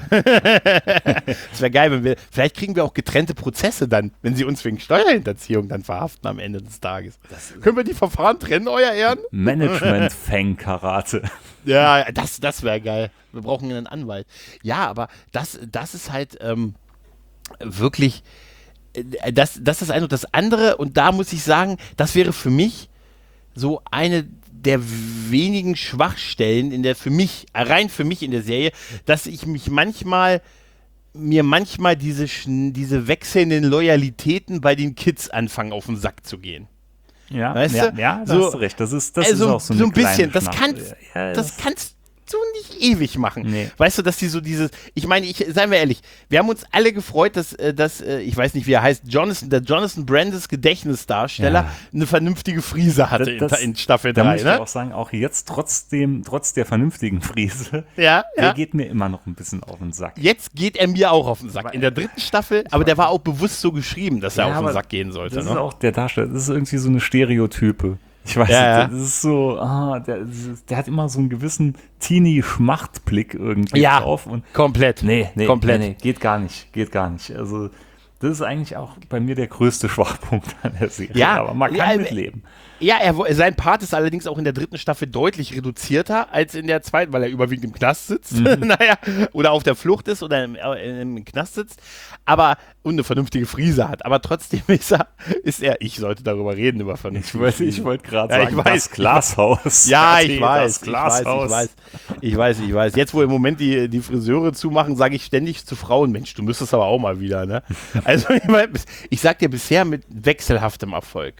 Das wäre geil, wenn wir, vielleicht kriegen wir auch getrennte Prozesse dann, wenn sie uns wegen Steuerhinterziehung dann verhaften am Ende des Tages. Das, können wir die Verfahren trennen, euer Ehren? Management-Fang-Karate. Ja, das, das wäre geil. Wir brauchen einen Anwalt. Ja, aber das, das ist halt, ähm, wirklich, das, das ist ein und das andere und da muss ich sagen, das wäre für mich so eine der wenigen Schwachstellen in der, für mich, rein für mich in der Serie, dass ich mich manchmal, mir manchmal diese, diese wechselnden Loyalitäten bei den Kids anfangen auf den Sack zu gehen. Ja, weißt ja, du? ja, da so, hast du recht. Das ist, das also ist auch so, so eine ein bisschen, das Schnapp. kannst, ja, das, das kannst du nicht ewig machen. Nee. Weißt du, dass die so dieses, ich meine, ich, seien wir ehrlich, wir haben uns alle gefreut, dass, dass ich weiß nicht, wie er heißt, Jonathan, der Jonathan Brandis Gedächtnisdarsteller ja. eine vernünftige Frise hatte das, das, in, in Staffel drei. Da muss ich ne? auch sagen, auch jetzt trotzdem, trotz der vernünftigen Frise, ja, der ja. geht mir immer noch ein bisschen auf den Sack. Jetzt geht er mir auch auf den Sack. In der dritten Staffel, aber der war auch bewusst so geschrieben, dass er ja, auf den Sack gehen sollte. Das ne? ist auch der Darsteller, das ist irgendwie so eine Stereotype. Ich weiß ja, nicht, das ist so, ah, der, der hat immer so einen gewissen Teenie-Schmachtblick irgendwie ja, drauf. Und komplett. Nee, nee, komplett. Nee, nee, geht gar nicht, geht gar nicht. Also das ist eigentlich auch bei mir der größte Schwachpunkt an der Serie, ja, aber man kann ja, mitleben. Ja, er, sein Part ist allerdings auch in der dritten Staffel deutlich reduzierter als in der zweiten, weil er überwiegend im Knast sitzt, mhm. naja, oder auf der Flucht ist oder im, im Knast sitzt, aber und eine vernünftige Frise hat, aber trotzdem ist er, ist er, ich sollte darüber reden, über vernünftige Frise. Ich wollte gerade ja, sagen, ich weiß, das Glashaus. Ja, ich weiß, das Glashaus. ich weiß, ich weiß, ich weiß, ich weiß. Jetzt, wo im Moment die, die Friseure zumachen, sage ich ständig zu Frauen, Mensch, du müsstest aber auch mal wieder, ne? Also, ich, mein, ich sag dir bisher mit wechselhaftem Erfolg.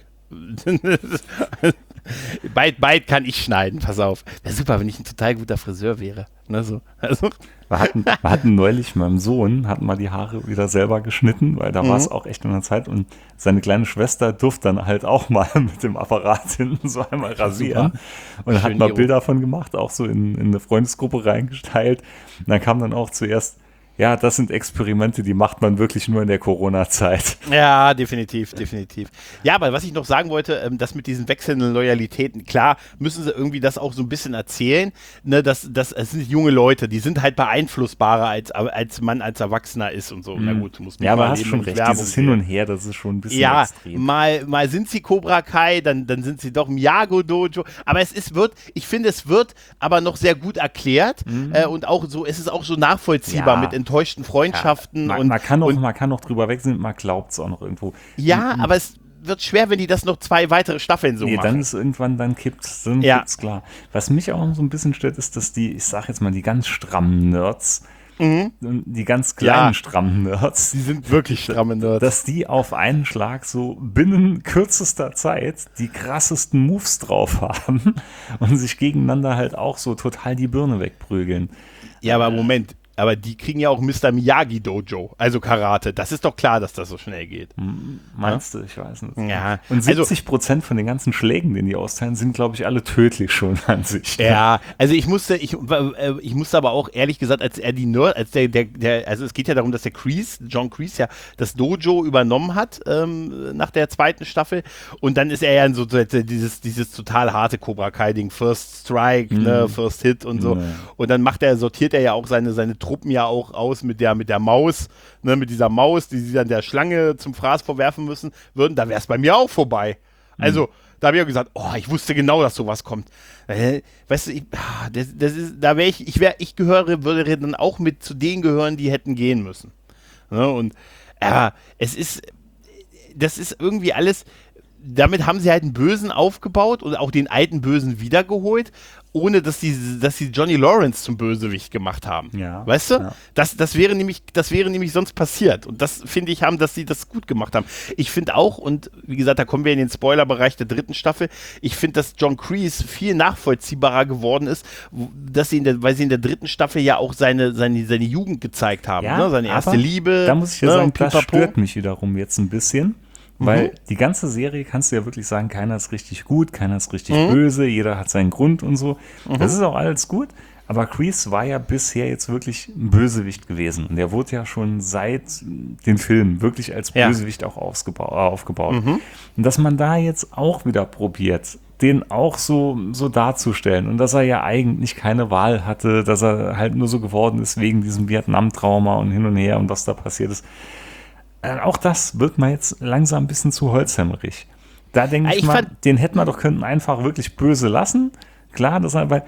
Bald, bald kann ich schneiden, pass auf. Wäre super, wenn ich ein total guter Friseur wäre. Ne, so. Also. Wir hatten, wir hatten neulich meinem Sohn, hatten mal die Haare wieder selber geschnitten, weil da mhm. war es auch echt in der Zeit und seine kleine Schwester durfte dann halt auch mal mit dem Apparat hinten so einmal rasieren und Schön hat mal Bilder von gemacht, auch so in, in eine Freundesgruppe reingeteilt und dann kam dann auch zuerst, ja, das sind Experimente, die macht man wirklich nur in der Corona-Zeit. Ja, definitiv, definitiv. Ja, aber was ich noch sagen wollte, ähm, das mit diesen wechselnden Loyalitäten, klar, müssen sie irgendwie das auch so ein bisschen erzählen, ne, dass das es sind junge Leute, die sind halt beeinflussbarer als, als man als Erwachsener ist und so. Mhm. Na gut, du musst nicht ja, aber mal hast schon recht, Werbung dieses Hin und Her, das ist schon ein bisschen ja, extrem. mal, mal sind sie Cobra Kai, dann, dann sind sie doch Miyagi Dojo, aber es ist, wird, ich finde, es wird aber noch sehr gut erklärt mhm. äh, und auch so, es ist auch so nachvollziehbar ja. mit enttäuschten Freundschaften. Ja. Man, und, man, kann auch, und, man kann auch drüber wegsehen, man glaubt es auch noch irgendwo. Ja, und, aber es wird schwer, wenn die das noch zwei weitere Staffeln so nee, machen. Dann ist irgendwann, dann kippt dann ja. kippt's klar. Was mich auch so ein bisschen stört, ist, dass die, ich sag jetzt mal, die ganz strammen Nerds, mhm. die ganz kleinen ja. strammen Nerds, die sind wirklich stramme Nerds, dass die auf einen Schlag so binnen kürzester Zeit die krassesten Moves drauf haben und sich gegeneinander halt auch so total die Birne wegprügeln. Ja, aber Moment, aber die kriegen ja auch Mister Miyagi Dojo, also Karate. Das ist doch klar, dass das so schnell geht. Meinst ja? du? Ich weiß nicht. Ja. Und siebzig Prozent also, von den ganzen Schlägen, den die austeilen, sind, glaube ich, alle tödlich schon an sich. Ja, also ich musste, ich, ich musste aber auch ehrlich gesagt, als er die Nerd, als der, der, der, also es geht ja darum, dass der Kreese, John Kreese ja das Dojo übernommen hat ähm, nach der zweiten Staffel und dann ist er ja in so dieses, dieses total harte Cobra Kai-Ding, First Strike, mhm. ne, First Hit und so. Mhm. Und dann macht er, sortiert er ja auch seine, seine Truppen ja auch aus mit der, mit der Maus, ne, mit dieser Maus, die sie dann der Schlange zum Fraß vorwerfen müssen würden, da wäre es bei mir auch vorbei. Also, mhm. da habe ich auch gesagt, oh, ich wusste genau, dass sowas kommt. Äh, weißt du, ich, das, das ist, da wäre ich, ich wäre, ich gehöre, würde dann auch mit zu denen gehören, die hätten gehen müssen. Ne, und, aber es ist, das ist irgendwie alles, damit haben sie halt einen Bösen aufgebaut und auch den alten Bösen wiedergeholt, ohne dass sie, dass sie Johnny Lawrence zum Bösewicht gemacht haben. Ja, weißt du? Ja. Das, das, wäre nämlich, das wäre nämlich sonst passiert. Und das finde ich, haben, dass sie das gut gemacht haben. Ich finde auch, und wie gesagt, da kommen wir in den Spoilerbereich der dritten Staffel, ich finde, dass John Kreese viel nachvollziehbarer geworden ist, dass sie in der, weil sie in der dritten Staffel ja auch seine, seine, seine Jugend gezeigt haben. Ja, ne? Seine erste Liebe. Da muss ich ja ne? sagen, das stört mich wiederum jetzt ein bisschen. Weil mhm. die ganze Serie kannst du ja wirklich sagen, keiner ist richtig gut, keiner ist richtig mhm. böse, jeder hat seinen Grund und so. Mhm. Das ist auch alles gut, aber Kreese war ja bisher jetzt wirklich ein Bösewicht gewesen. Und der wurde ja schon seit den Filmen wirklich als Bösewicht ja. auch aufgebaut. Mhm. Und dass man da jetzt auch wieder probiert, den auch so, so darzustellen und dass er ja eigentlich keine Wahl hatte, dass er halt nur so geworden ist wegen diesem Vietnam-Trauma und hin und her und was da passiert ist. Auch das wird mir jetzt langsam ein bisschen zu holzhämmerig. Da denke ich, ich mal, den hätten wir doch können einfach wirklich böse lassen. Klar, das aber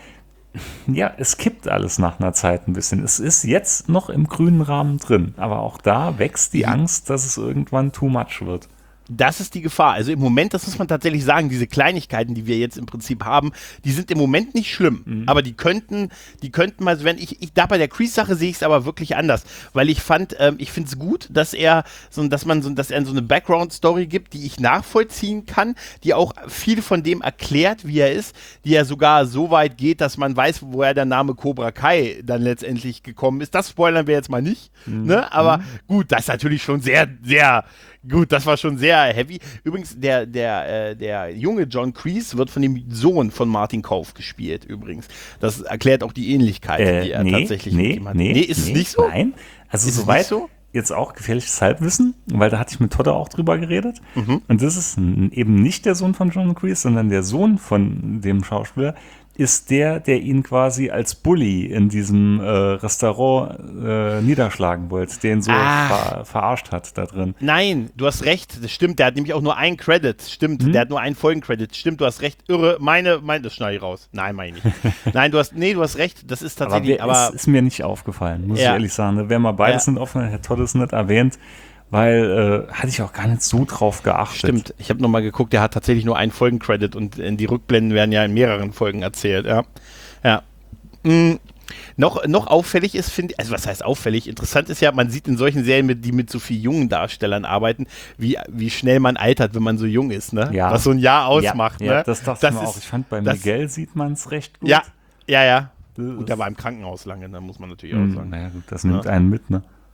ja, es kippt alles nach einer Zeit ein bisschen. Es ist jetzt noch im grünen Rahmen drin, aber auch da wächst die Angst, dass es irgendwann too much wird. Das ist die Gefahr. Also im Moment, das muss man tatsächlich sagen, diese Kleinigkeiten, die wir jetzt im Prinzip haben, die sind im Moment nicht schlimm. Mhm. Aber die könnten, die könnten mal, wenn ich, ich da bei der Kreese-Sache sehe ich es aber wirklich anders. Weil ich fand, ähm, ich finde es gut, dass er so, dass man so, dass er so eine Background-Story gibt, die ich nachvollziehen kann, die auch viel von dem erklärt, wie er ist, die ja sogar so weit geht, dass man weiß, woher der Name Cobra Kai dann letztendlich gekommen ist. Das spoilern wir jetzt mal nicht. Mhm. Ne? Aber mhm. gut, das ist natürlich schon sehr, sehr Gut, das war schon sehr heavy. Übrigens, der, der, äh, der junge John Kreese wird von dem Sohn von Martin Kauf gespielt, übrigens. Das erklärt auch die Ähnlichkeit, äh, die er nee, tatsächlich nee, mit ihm hat. Nee, nee, ist nee, es nicht so? Nein, also ist soweit so? Jetzt auch gefährliches Halbwissen, weil da hatte ich mit Todde auch drüber geredet. Mhm. Und das ist eben nicht der Sohn von John Kreese, sondern der Sohn von dem Schauspieler ist der, der ihn quasi als Bully in diesem äh, Restaurant äh, niederschlagen wollte, den so ver- verarscht hat da drin. Nein, du hast recht, das stimmt, der hat nämlich auch nur einen Credit, stimmt, hm? der hat nur einen Folgencredit, stimmt, du hast recht, irre, meine, meine, das schneide ich raus, nein, meine ich nicht. Nein, du hast, nee, du hast recht, das ist tatsächlich, aber... aber ist, ist mir nicht aufgefallen, muss ja. ich ehrlich sagen, wenn wir beide ja. sind offen, Herr Todd ist nicht erwähnt, weil äh, hatte ich auch gar nicht so drauf geachtet. Stimmt, ich habe nochmal geguckt, der hat tatsächlich nur einen Folgencredit und in die Rückblenden werden ja in mehreren Folgen erzählt, ja. Ja. Mhm. Noch, noch auffällig ist, finde ich, also was heißt auffällig? Interessant ist ja, man sieht in solchen Serien, mit, die mit so vielen jungen Darstellern arbeiten, wie, wie schnell man altert, wenn man so jung ist, ne? Ja. Was so ein Jahr ausmacht, ja, ne? Ja, das dachte das ich mir ist, auch. Ich fand, bei das, Miguel sieht man es recht gut. Ja, ja, ja. Gut, der war im Krankenhaus lange, da muss man natürlich auch sagen. Naja, gut, das nimmt ja. einen mit, ne?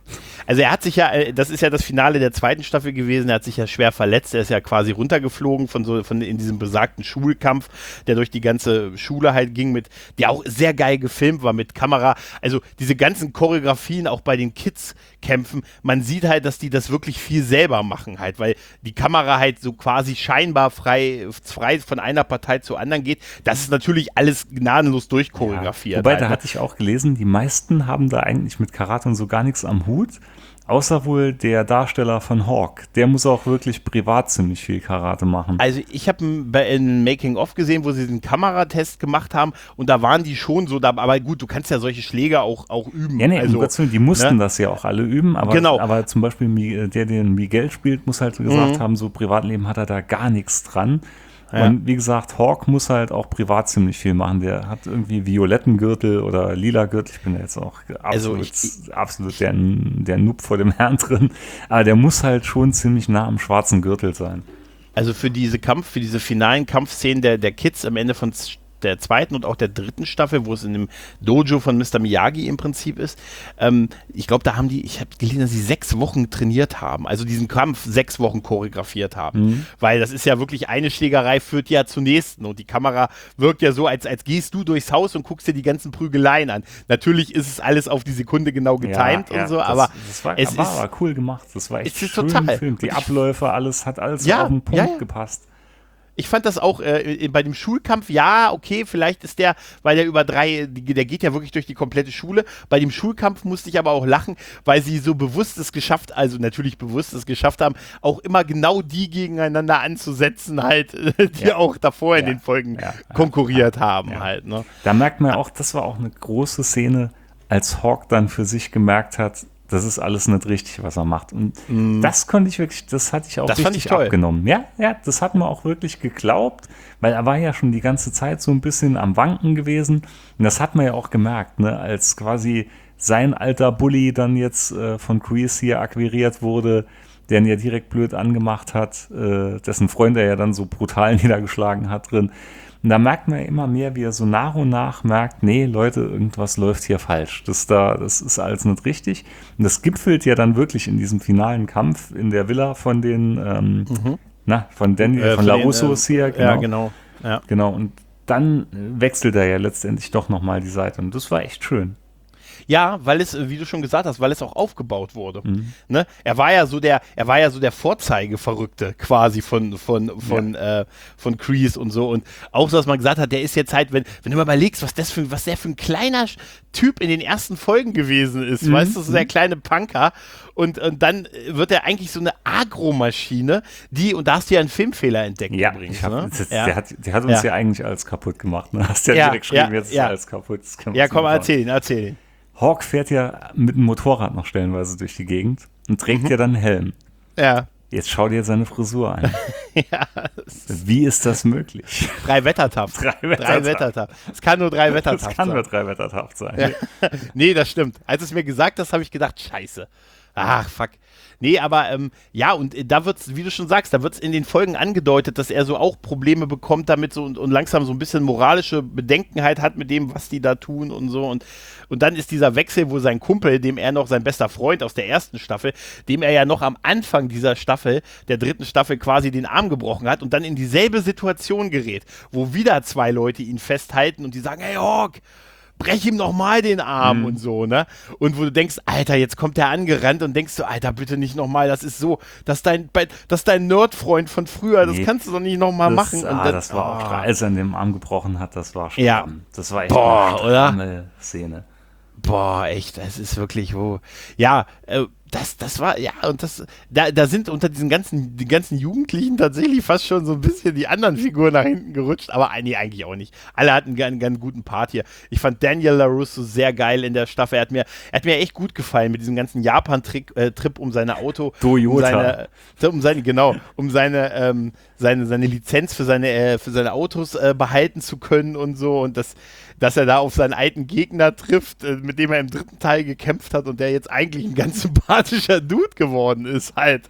Also er hat sich ja, das ist ja das Finale der zweiten Staffel gewesen, er hat sich ja schwer verletzt, er ist ja quasi runtergeflogen von so, von in diesem besagten Schulkampf, der durch die ganze Schule halt ging, mit, der auch sehr geil gefilmt war mit Kamera, also diese ganzen Choreografien auch bei den Kids-Kämpfen, man sieht halt, dass die das wirklich viel selber machen halt, weil die Kamera halt so quasi scheinbar frei, frei von einer Partei zur anderen geht, das ist natürlich alles gnadenlos durchchoreografiert. Ja, wobei, halt, da ne? hatte ich auch gelesen, die meisten haben da eigentlich mit Karate und so gar nichts am Hut. Außer wohl der Darsteller von Hawk. Der muss auch wirklich privat ziemlich viel Karate machen. Also ich habe ein Making-of gesehen, wo sie den Kameratest gemacht haben und da waren die schon so, da, aber gut, du kannst ja solche Schläge auch, auch üben. Ja, nee, also, um Gottes Willen, die mussten ne? das ja auch alle üben, aber, genau. aber zum Beispiel der, der den Miguel spielt, muss halt gesagt mhm. haben, so Privatleben hat er da gar nichts dran. Ja. Und wie gesagt, Hawk muss halt auch privat ziemlich viel machen. Der hat irgendwie violetten Gürtel oder lila Gürtel. Ich bin ja jetzt auch absolut, also ich, absolut der, der Noob vor dem Herrn drin. Aber der muss halt schon ziemlich nah am schwarzen Gürtel sein. Also für diese Kampf, für diese finalen Kampfszenen der, der Kids am Ende von der zweiten und auch der dritten Staffel, wo es in dem Dojo von Mister Miyagi im Prinzip ist. Ähm, ich glaube, da haben die, ich habe gelesen, dass sie sechs Wochen trainiert haben, also diesen Kampf sechs Wochen choreografiert haben, mhm. weil das ist ja wirklich eine Schlägerei führt ja zur nächsten und die Kamera wirkt ja so, als, als gehst du durchs Haus und guckst dir die ganzen Prügeleien an. Natürlich ist es alles auf die Sekunde genau getimed ja, ja, und so, das, aber das war, es war, ist war cool gemacht. Das war echt schön total gefilmt. Die Abläufe, alles hat alles ja, auf den Punkt ja, ja. gepasst. Ich fand das auch äh, bei dem Schulkampf, ja, okay, vielleicht ist der, weil der über drei, der geht ja wirklich durch die komplette Schule. Bei dem Schulkampf musste ich aber auch lachen, weil sie so bewusst es geschafft, also natürlich bewusst es geschafft haben, auch immer genau die gegeneinander anzusetzen halt, die ja. auch davor ja. in den Folgen ja. konkurriert ja. haben ja. halt. Ne? Da merkt man auch, das war auch eine große Szene, als Hawk dann für sich gemerkt hat, das ist alles nicht richtig, was er macht. Und mm. das konnte ich wirklich, das hatte ich auch das richtig ich toll. abgenommen. Ja, ja, das hat man auch wirklich geglaubt, weil er war ja schon die ganze Zeit so ein bisschen am Wanken gewesen. Und das hat man ja auch gemerkt, ne, als quasi sein alter Bully dann jetzt äh, von Kreese hier akquiriert wurde, der ihn ja direkt blöd angemacht hat, äh, dessen Freund er ja dann so brutal niedergeschlagen hat drin. Und da merkt man ja immer mehr, wie er so nach und nach merkt, nee, Leute, irgendwas läuft hier falsch. Das, da, das ist alles nicht richtig. Und das gipfelt ja dann wirklich in diesem finalen Kampf in der Villa von den, ähm, mhm. na, von Daniel, äh, von, von LaRussos äh, hier. Genau. Ja, genau. Ja. Genau, und dann wechselt er ja letztendlich doch nochmal die Seite. Und das war echt schön. Ja, weil es, wie du schon gesagt hast, weil es auch aufgebaut wurde. Mhm. Ne? Er war ja so der, er war ja so der Vorzeigeverrückte quasi von von von ja. äh, von Kreese und so und auch so, was man gesagt hat, der ist jetzt halt, wenn wenn du mal überlegst, was das für was der für ein kleiner Typ in den ersten Folgen gewesen ist, mhm. weißt du, so der kleine Punker und und dann wird er eigentlich so eine Agromaschine, die und da hast du ja einen Filmfehler entdeckt ja, übrigens. Ich hab, ne? das, ja. Der hat der hat uns ja, ja eigentlich alles kaputt gemacht. Ne? Hast ja, ja direkt geschrieben, ja, jetzt ja. ist alles kaputt. Ja, komm, erzähl ihn, erzähl ihn. Hawk fährt ja mit dem Motorrad noch stellenweise durch die Gegend und trägt mhm. ja dann einen Helm. Ja. Jetzt schau dir seine Frisur an. ja, Wie ist das möglich? Drei Wettertaft. Drei Wettertaft. Drei Wettertaft. Es kann nur drei Wettertaft sein. Es kann nur drei Wettertaft sein. Ja. Nee, das stimmt. Als es mir gesagt hast, habe ich gedacht, scheiße. Ach, fuck. Nee, aber ähm, ja, und äh, da wird's, wie du schon sagst, da wird es in den Folgen angedeutet, dass er so auch Probleme bekommt damit so und, und langsam so ein bisschen moralische Bedenkenheit hat mit dem, was die da tun und so. Und, und dann ist dieser Wechsel, wo sein Kumpel, dem er noch, sein bester Freund aus der ersten Staffel, dem er ja noch am Anfang dieser Staffel, der dritten Staffel quasi den Arm gebrochen hat und dann in dieselbe Situation gerät, wo wieder zwei Leute ihn festhalten und die sagen, hey Hawk, brech ihm nochmal den Arm mhm. und so, ne? Und wo du denkst, Alter, jetzt kommt der angerannt und denkst du, Alter, bitte nicht nochmal, das ist so, das ist dein, das ist dein Nerdfreund von früher, das nee, kannst du doch nicht nochmal machen. Ah, und dann, das war oh. auch, als er an dem Arm gebrochen hat, das war schon, ja. das war echt Boah, eine oder? Szene. Boah, echt, das ist wirklich, wo, ja, äh, das, das war, ja, und das, da, da sind unter diesen ganzen, die ganzen Jugendlichen tatsächlich fast schon so ein bisschen die anderen Figuren nach hinten gerutscht, aber nee, eigentlich auch nicht. Alle hatten einen ganz guten Part hier. Ich fand Daniel LaRusso sehr geil in der Staffel. Er hat mir, er hat mir echt gut gefallen mit diesem ganzen Japan-Trip äh, Trip um seine Auto. Toyota. Um seine, um seine, genau, um seine, ähm, seine, seine Lizenz für seine, äh, für seine Autos äh, behalten zu können und so und das, dass er da auf seinen alten Gegner trifft, äh, mit dem er im dritten Teil gekämpft hat und der jetzt eigentlich ein ganz sympathischer Dude geworden ist halt.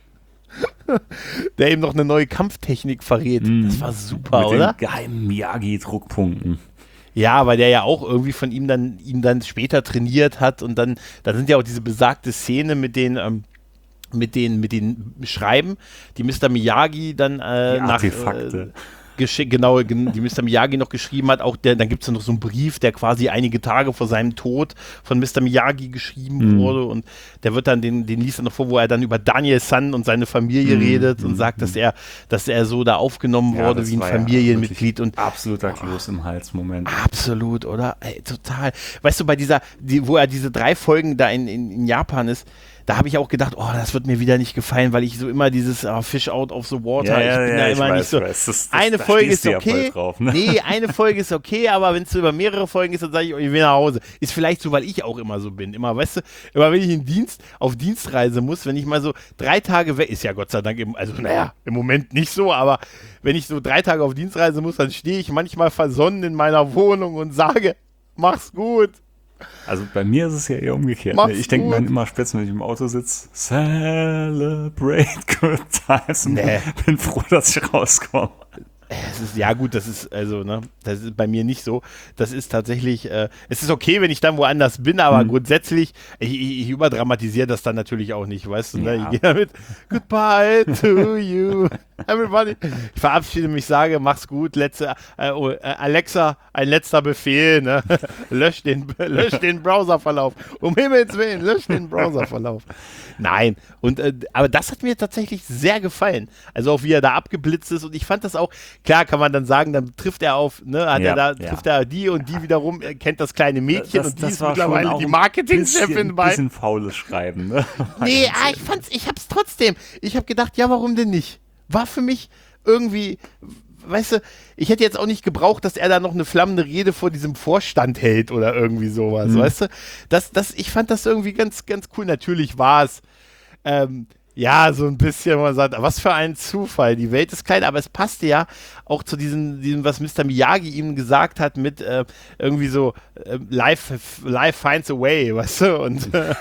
Der ihm noch eine neue Kampftechnik verrät. Mm, das war super, mit oder? Mit den geheimen Miyagi-Druckpunkten. Ja, weil der ja auch irgendwie von ihm dann, ihn dann später trainiert hat und dann, da sind ja auch diese besagte Szene mit den, ähm, mit den, mit den Schreiben, die Mister Miyagi dann äh, Die nach Artefakte. Äh, Gesch- genau, gen- die Mister Miyagi noch geschrieben hat, auch der, dann gibt es ja noch so einen Brief, der quasi einige Tage vor seinem Tod von Mister Miyagi geschrieben Mhm. wurde und der wird dann, den, den liest er noch vor, wo er dann über Daniel San und seine Familie Mhm. redet und Mhm. sagt, dass er, dass er so da aufgenommen Ja, wurde das wie ein war ja Familienmitglied und Absoluter Kloß im Hals-Moment. absolut, oder? Ey, total. Weißt du, bei dieser, die, wo er diese drei Folgen da in, in, in Japan ist, da habe ich auch gedacht, oh, das wird mir wieder nicht gefallen, weil ich so immer dieses oh, Fish out of the water, Ja, ja, ich bin ja, da ich immer weiß, nicht so. weiß. Das- das- eine da Folge stehst ist du ja voll okay. drauf, ne? Nee, eine Folge ist okay, aber wenn es so über mehrere Folgen ist, dann sage ich, oh, ich will nach Hause. Ist vielleicht so, weil ich auch immer so bin. Immer, weißt du, immer wenn ich in Dienst, auf Dienstreise muss, wenn ich mal so drei Tage weg, ist ja Gott sei Dank, im, also naja, im Moment nicht so, aber wenn ich so drei Tage auf Dienstreise muss, dann stehe ich manchmal versonnen in meiner Wohnung und sage, mach's gut. Also bei mir ist es ja eher umgekehrt. Mach's Ne? Ich denke mir gut. immer spätestens, wenn ich im Auto sitze, celebrate good times. Und Nee. bin froh, dass ich rauskomme. Es ist, ja gut, das ist also, ne, das ist bei mir nicht so. Das ist tatsächlich, äh, es ist okay, wenn ich dann woanders bin, aber Mhm. grundsätzlich, ich, ich, ich überdramatisiere das dann natürlich auch nicht, weißt du, ne? Ja. Ich gehe damit, goodbye to you, everybody. Ich verabschiede mich, sage, mach's gut, letzte, äh, oh, äh, Alexa, ein letzter Befehl, ne? lösch den, lösch den Browserverlauf. Um Himmels Willen, lösch den Browserverlauf. Nein, und, äh, aber das hat mir tatsächlich sehr gefallen. Also auch wie er da abgeblitzt ist und ich fand das auch, klar kann man dann sagen, dann trifft er auf, ne, hat Ja, er da, ja. trifft er die und die wiederum, er kennt das kleine Mädchen Das- und die das ist war schon mittlerweile auch die ein Marketingchefin bisschen, bei. bisschen faules Schreiben. Ne? Nee, ah, ich fand's, ich hab's trotzdem. Ich hab gedacht, ja, warum denn nicht? War für mich irgendwie, weißt du, ich hätte jetzt auch nicht gebraucht, dass er da noch eine flammende Rede vor diesem Vorstand hält oder irgendwie sowas, Mhm. weißt du? Das, das, ich fand das irgendwie ganz, ganz cool. Natürlich war es, ähm, ja, so ein bisschen, wo man sagt, was für ein Zufall, die Welt ist klein, aber es passte ja auch zu diesem, diesem was Mister Miyagi ihm gesagt hat mit äh, irgendwie so, äh, life, life finds a way, weißt du, und äh,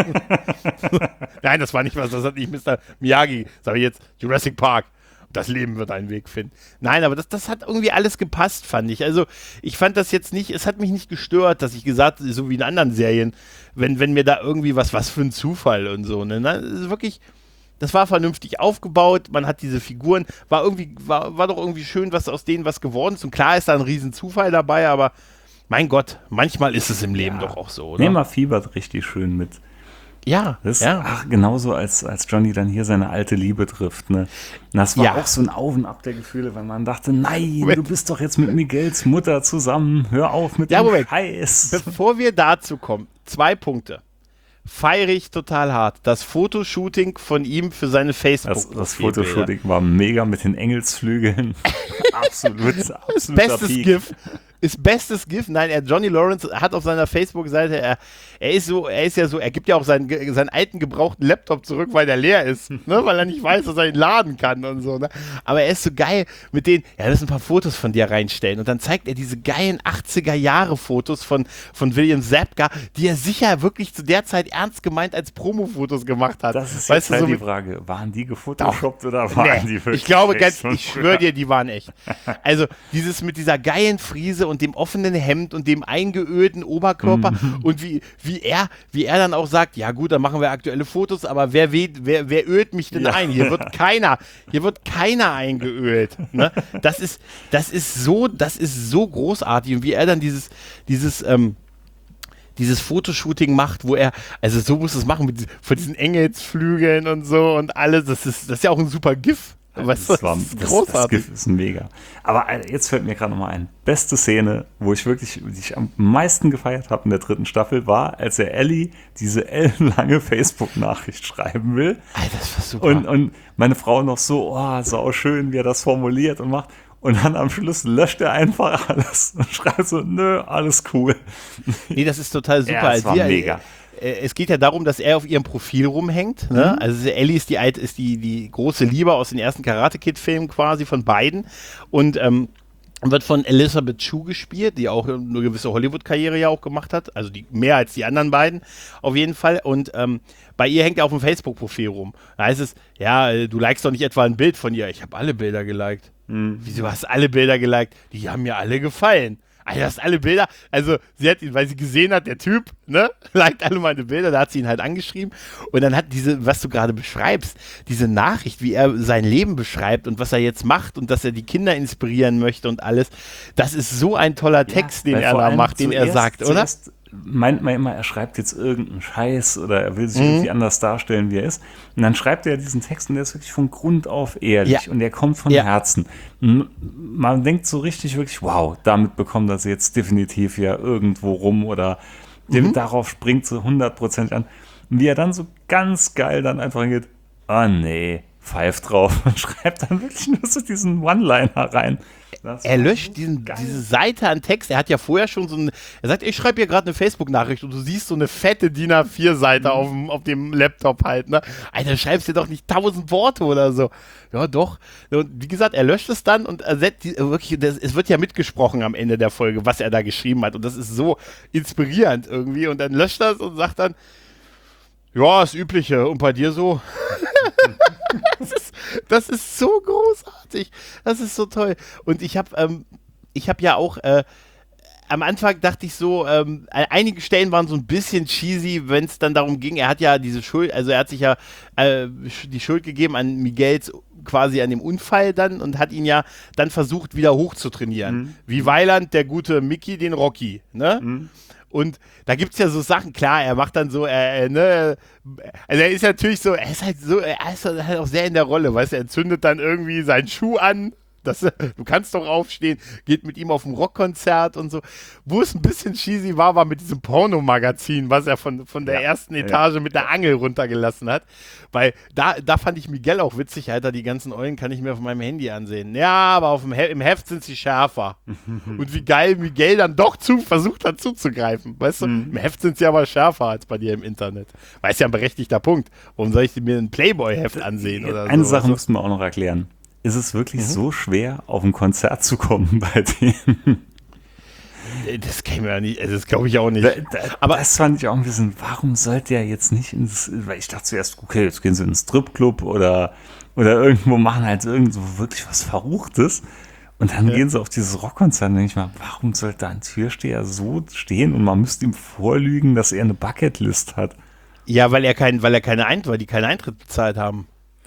nein, das war nicht was, das hat nicht Mister Miyagi, sag ich jetzt, Jurassic Park. Das Leben wird einen Weg finden. Nein, aber das, das hat irgendwie alles gepasst, fand ich. Also ich fand das jetzt nicht, es hat mich nicht gestört, dass ich gesagt, so wie in anderen Serien, wenn, wenn mir da irgendwie was, was für ein Zufall und so, ne? Das ist wirklich, das war vernünftig aufgebaut, man hat diese Figuren, war irgendwie, war, war doch irgendwie schön, was aus denen was geworden ist. Und klar ist da ein riesen Zufall dabei, aber mein Gott, manchmal ist es im Leben Ja. doch auch so, oder? Nee, man fiebert richtig schön mit. Ja, Das ist, ja. ach, genauso als, als Johnny dann hier seine alte Liebe trifft. Ne? Und das war Ja. auch so ein Auf und Ab der Gefühle, weil man dachte, nein, du bist doch jetzt mit Miguels Mutter zusammen, hör auf mit Ja, dem Moment. Scheiß. Bevor wir dazu kommen, zwei Punkte. Feiere ich total hart. Das Fotoshooting von ihm für seine facebook Das, das Fotoshooting war mega mit den Engelsflügeln. absolut, absolut. Bestes GIF. Ist bestes GIF. Nein, er, Johnny Lawrence hat auf seiner Facebook-Seite, er, er ist so, er ist ja so, er gibt ja auch seinen, ge- seinen alten gebrauchten Laptop zurück, weil der leer ist, ne? Weil er nicht weiß, dass er ihn laden kann und so, ne? Aber er ist so geil mit denen, ja, lass ein paar Fotos von dir reinstellen und dann zeigt er diese geilen achtziger-Jahre-Fotos von, von William Zabka, die er sicher wirklich zu der Zeit ernst gemeint als Promo-Fotos gemacht hat. Das ist Weißt jetzt du, halt so die mit- Frage, waren die gefotoshoppt oder waren Nee, die wirklich ich glaube echt ganz, von ich früher? schwöre dir, die waren echt. Also dieses mit dieser geilen Frise und dem offenen Hemd und dem eingeölten Oberkörper und wie, wie er, wie er dann auch sagt, ja gut, dann machen wir aktuelle Fotos, aber wer weht, wer, wer ölt mich denn Ja. ein? Hier wird keiner, hier wird keiner eingeölt. Ne? Das ist, das ist so, das ist so großartig und wie er dann dieses, dieses, ähm, dieses Fotoshooting macht, wo er, also so muss es machen, mit diesen, von diesen Engelsflügeln und so und alles, das ist, das ist ja auch ein super GIF. Weißt du, Das, war, das ist das, das großartig. GIF ist mega. Aber äh, jetzt fällt mir gerade nochmal ein. Beste Szene, wo ich wirklich, die ich am meisten gefeiert habe in der dritten Staffel, war, als er Ellie diese ellenlange Facebook-Nachricht schreiben will. Alter, das war super. Und, und meine Frau noch so, oh, sau schön, wie er das formuliert und macht. Und dann am Schluss löscht er einfach alles und schreibt so, nö, alles cool. Nee, das ist total super. Ja, das Also war sie- mega. äh, Es geht ja darum, dass er auf ihrem Profil rumhängt. Ne? Mhm. Also Ellie ist die alt, ist die, die große Liebe aus den ersten Karate Kid-Filmen quasi von beiden. Und ähm, wird von Elizabeth Shue gespielt, die auch eine gewisse Hollywood-Karriere ja auch gemacht hat. Also die mehr als die anderen beiden auf jeden Fall. Und ähm, bei ihr hängt er auf dem Facebook-Profil rum. Da heißt es, ja, äh, du likest doch nicht etwa ein Bild von ihr. Ich habe alle Bilder geliked. Mhm. Wieso hast du alle Bilder geliked? Die haben mir alle gefallen. Also das alle Bilder, also sie hat ihn, weil sie gesehen hat, der Typ, ne, liked alle meine Bilder, da hat sie ihn halt angeschrieben und dann hat diese, was du gerade beschreibst, diese Nachricht, wie er sein Leben beschreibt und was er jetzt macht und dass er die Kinder inspirieren möchte und alles, das ist so ein toller Text, ja, den er da macht, den er sagt, oder? Meint man immer, er schreibt jetzt irgendeinen Scheiß oder er will sich mhm. irgendwie anders darstellen, wie er ist. Und dann schreibt er diesen Text und der ist wirklich von Grund auf ehrlich ja. und der kommt von ja. Herzen. Und man denkt so richtig wirklich, wow, damit bekommt er sie jetzt definitiv ja irgendwo rum oder mhm. darauf springt so hundert Prozent an. Und wie er dann so ganz geil dann einfach geht, ah oh, nee, pfeift drauf und schreibt dann wirklich nur so diesen One-Liner rein. Das er löscht diesen, diese Seite an Text. Er hat ja vorher schon so ein. Er sagt, ich schreibe hier gerade eine Facebook-Nachricht und du siehst so eine fette D I N A vier Seite mhm. auf, dem, auf dem Laptop halt. Ne? Alter, schreibst dir doch nicht tausend Worte oder so. Ja, doch. Und wie gesagt, er löscht es dann und er setzt die, wirklich, das, es wird ja mitgesprochen am Ende der Folge, was er da geschrieben hat. Und das ist so inspirierend irgendwie. Und dann löscht er es und sagt dann, ja, das Übliche. Und bei dir so? das, ist, das ist so großartig. Das ist so toll. Und ich habe ähm, ich habe ja auch äh, am Anfang dachte ich so, ähm, einige Stellen waren so ein bisschen cheesy, wenn es dann darum ging, er hat ja diese Schuld, also er hat sich ja äh, die Schuld gegeben an Miguels quasi an dem Unfall dann und hat ihn ja dann versucht, wieder hochzutrainieren. Mhm. Wie Weiland, der gute Mickey, den Rocky, ne? Mhm. Und da gibt es ja so Sachen, klar, er macht dann so, äh, ne, also er ist natürlich so, er ist halt so, er ist halt auch sehr in der Rolle, weißt du, er zündet dann irgendwie seinen Schuh an, das, du kannst doch aufstehen, geht mit ihm auf ein Rockkonzert und so. Wo es ein bisschen cheesy war, war mit diesem Pornomagazin, was er von, von der ja, ersten Etage ja. mit der Angel runtergelassen hat. Weil da, da fand ich Miguel auch witzig, Alter, die ganzen Eulen kann ich mir auf meinem Handy ansehen. Ja, aber auf dem He- im Heft sind sie schärfer. Und wie geil Miguel dann doch zu, versucht hat zuzugreifen. Weißt du, mhm. im Heft sind sie aber schärfer als bei dir im Internet. Weil es ja ein berechtigter Punkt. Warum soll ich mir ein Playboy-Heft ansehen oder Eine so? Sache müssten wir auch noch erklären. Ist es wirklich mhm. so schwer, auf ein Konzert zu kommen bei denen? Das käme ja nicht, also das glaube ich auch nicht. Da, da, aber das fand ich auch ein bisschen, warum sollte er jetzt nicht ins, weil ich dachte zuerst, okay, jetzt gehen sie in einen Stripclub oder, oder irgendwo machen halt irgendwo wirklich was Verruchtes und dann ja. gehen sie auf dieses Rockkonzert und denke ich mal, warum sollte ein Türsteher so stehen und man müsste ihm vorlügen, dass er eine Bucketlist hat? Ja, weil er kein, weil er keine Eintritt, weil die keinen Eintritt bezahlt haben.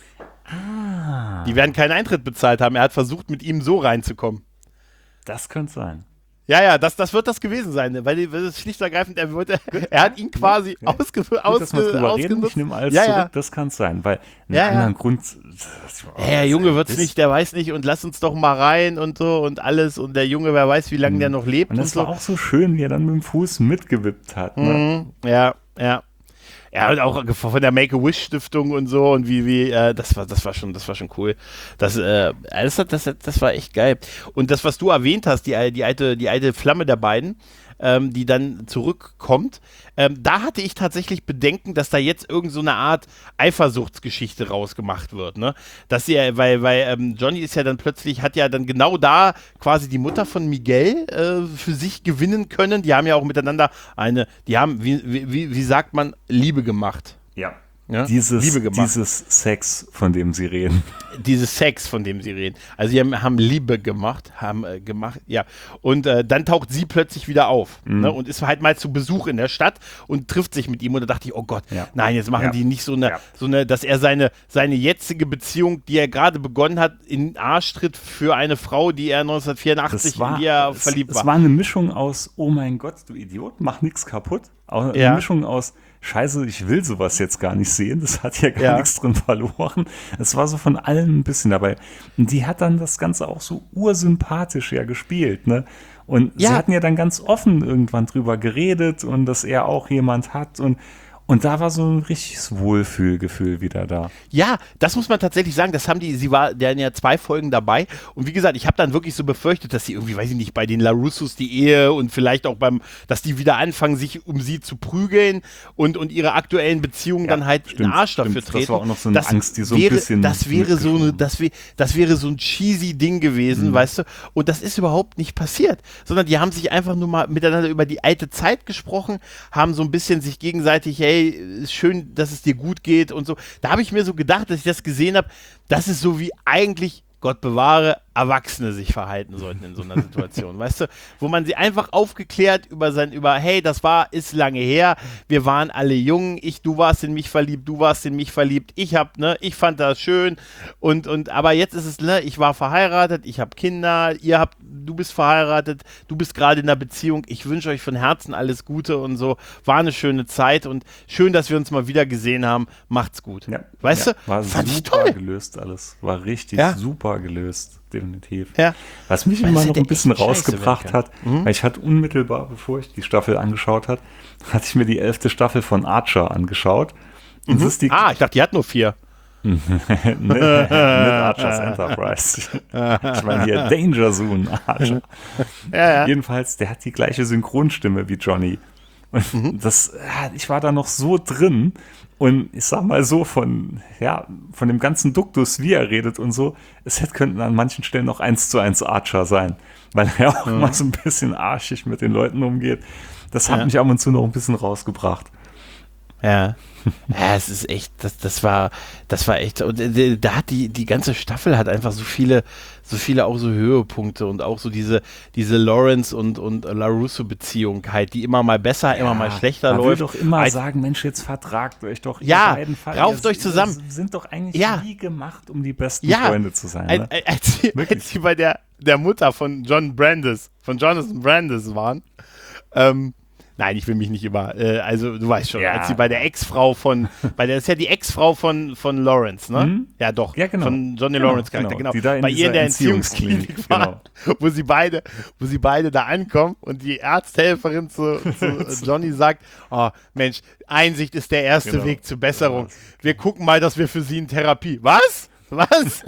Ah. Die werden keinen Eintritt bezahlt haben. Er hat versucht, mit ihm so reinzukommen. Das könnte sein. Ja, ja, das, das wird das gewesen sein, weil das ist schlicht und ergreifend, er, wollte, er hat ihn quasi ja. ausge, ausge, ausge, ausgenutzt. Ich nehme alles ja, zurück, ja. das kann es sein, weil einen ja, anderen ja. Grund... Oh, ja, der Junge wird's nicht, der weiß nicht und lass uns doch mal rein und so und alles und der Junge, wer weiß, wie lange mhm. der noch lebt. Und das und war so. auch so schön, wie er dann mit dem Fuß mitgewippt hat. Ne? Mhm. Ja, ja. Ja, und auch von der Make-A-Wish-Stiftung und so und wie, wie, äh, das war, das war schon, das war schon cool. Das, äh, das, das, das war echt geil. Und das, was du erwähnt hast, die, die alte, die alte Flamme der beiden, ähm, die dann zurückkommt, ähm, da hatte ich tatsächlich Bedenken, dass da jetzt irgend so eine Art Eifersuchtsgeschichte rausgemacht wird, ne? Dass sie, weil, weil ähm, Johnny ist ja dann plötzlich, hat ja dann genau da quasi die Mutter von Miguel äh, für sich gewinnen können. Die haben ja auch miteinander eine, die haben, wie, wie, wie sagt man, Liebe gemacht. Ja. Ja? Dieses, Liebe gemacht. dieses Sex, von dem sie reden. Dieses Sex, von dem sie reden. Also sie haben, haben Liebe gemacht, haben äh, gemacht, ja. Und äh, dann taucht sie plötzlich wieder auf, mhm. ne? Und ist halt mal zu Besuch in der Stadt und trifft sich mit ihm. Und da dachte ich, oh Gott, ja. nein, jetzt machen ja. die nicht so eine, ja. so eine, dass er seine, seine jetzige Beziehung, die er gerade begonnen hat, in den Arsch tritt für eine Frau, die er neunzehnhundertvierundachtzig war, in die er es, verliebt war. Es war eine Mischung aus, oh mein Gott, du Idiot, mach nichts kaputt. Eine ja. Mischung aus, Scheiße, ich will sowas jetzt gar nicht sehen, das hat ja gar ja. nichts drin verloren. Es war so von allem ein bisschen dabei. Und die hat dann das Ganze auch so ursympathisch ja gespielt, ne? Und ja. sie hatten ja dann ganz offen irgendwann drüber geredet und dass er auch jemand hat und Und da war so ein richtiges Wohlfühlgefühl wieder da. Ja, das muss man tatsächlich sagen, das haben die, sie war, der ja zwei Folgen dabei und wie gesagt, ich habe dann wirklich so befürchtet, dass sie irgendwie, weiß ich nicht, bei den LaRussos die Ehe und vielleicht auch beim, dass die wieder anfangen, sich um sie zu prügeln und, und ihre aktuellen Beziehungen ja, dann halt stimmt, in den Arsch dafür stimmt. treten. Das war auch noch so eine das Angst, die so wäre, ein bisschen das wäre so eine, das, wär, das wäre so ein cheesy Ding gewesen, mhm. weißt du, und das ist überhaupt nicht passiert, sondern die haben sich einfach nur mal miteinander über die alte Zeit gesprochen, haben so ein bisschen sich gegenseitig, hey, ist schön, dass es dir gut geht und so. Da habe ich mir so gedacht, dass ich das gesehen habe, das ist so wie eigentlich, Gott bewahre, Erwachsene sich verhalten sollten in so einer Situation, weißt du, wo man sie einfach aufgeklärt über sein, über, hey, das war, ist lange her, wir waren alle jung, ich, du warst in mich verliebt, du warst in mich verliebt, ich hab, ne, ich fand das schön und, und, aber jetzt ist es, ne, ich war verheiratet, ich habe Kinder, ihr habt, du bist verheiratet, du bist gerade in einer Beziehung, ich wünsche euch von Herzen alles Gute und so, war eine schöne Zeit und schön, dass wir uns mal wieder gesehen haben, macht's gut. Ja. Weißt ja, du, war fand super ich toll. gelöst alles, war richtig ja. super gelöst. Definitiv. Ja. Was mich Weil immer das noch hätte ein bisschen echt scheiße rausgebracht werden hat, Mhm. weil ich hatte unmittelbar, bevor ich die Staffel angeschaut hat, hatte ich mir die elfte Staffel von Archer angeschaut. Und Mhm. das ist die Ah, ich dachte, die hat nur vier. nicht, nicht Archer's Enterprise. Ich meine hier Danger Zone Archer. Ja, ja. Jedenfalls, der hat die gleiche Synchronstimme wie Johnny. Und mhm. das, ich war da noch so drin und ich sag mal so, von, ja, von dem ganzen Duktus, wie er redet und so, es hätte, könnten an manchen Stellen noch eins zu eins Archer sein, weil er auch mhm. immer so ein bisschen arschig mit den Leuten umgeht. Das hat ja. mich ab und zu noch ein bisschen rausgebracht. Ja. Ja, es ist echt, das, das war, das war echt, und äh, da hat die, die ganze Staffel hat einfach so viele, so viele auch so Höhepunkte und auch so diese, diese Lawrence und, und LaRusso-Beziehung halt, die immer mal besser, ja, immer mal schlechter man läuft. Man will doch immer als, sagen, Mensch, jetzt vertragt euch doch. Ja, Fall, rauft euch zusammen. Sind doch eigentlich ja. nie gemacht, um die besten ja. Freunde zu sein. Ne? Als, als, sie, als sie bei der, der Mutter von John Brandis, von Jonathan Brandis waren, ähm, nein, ich will mich nicht über, äh, also du weißt schon, ja. als sie bei der Ex-Frau von, bei der ist ja die Ex-Frau von, von Lawrence, ne? Mhm. Ja doch, ja, genau. von Johnny genau, Lawrence Charakter, genau. genau. Bei ihr in der Entziehungsklinik war, genau. wo sie beide, wo sie beide da ankommen und die Arzthelferin zu, zu Johnny sagt, oh Mensch, Einsicht ist der erste genau. Weg zur Besserung. Ja, wir gucken mal, dass wir für sie in Therapie. Was? Was?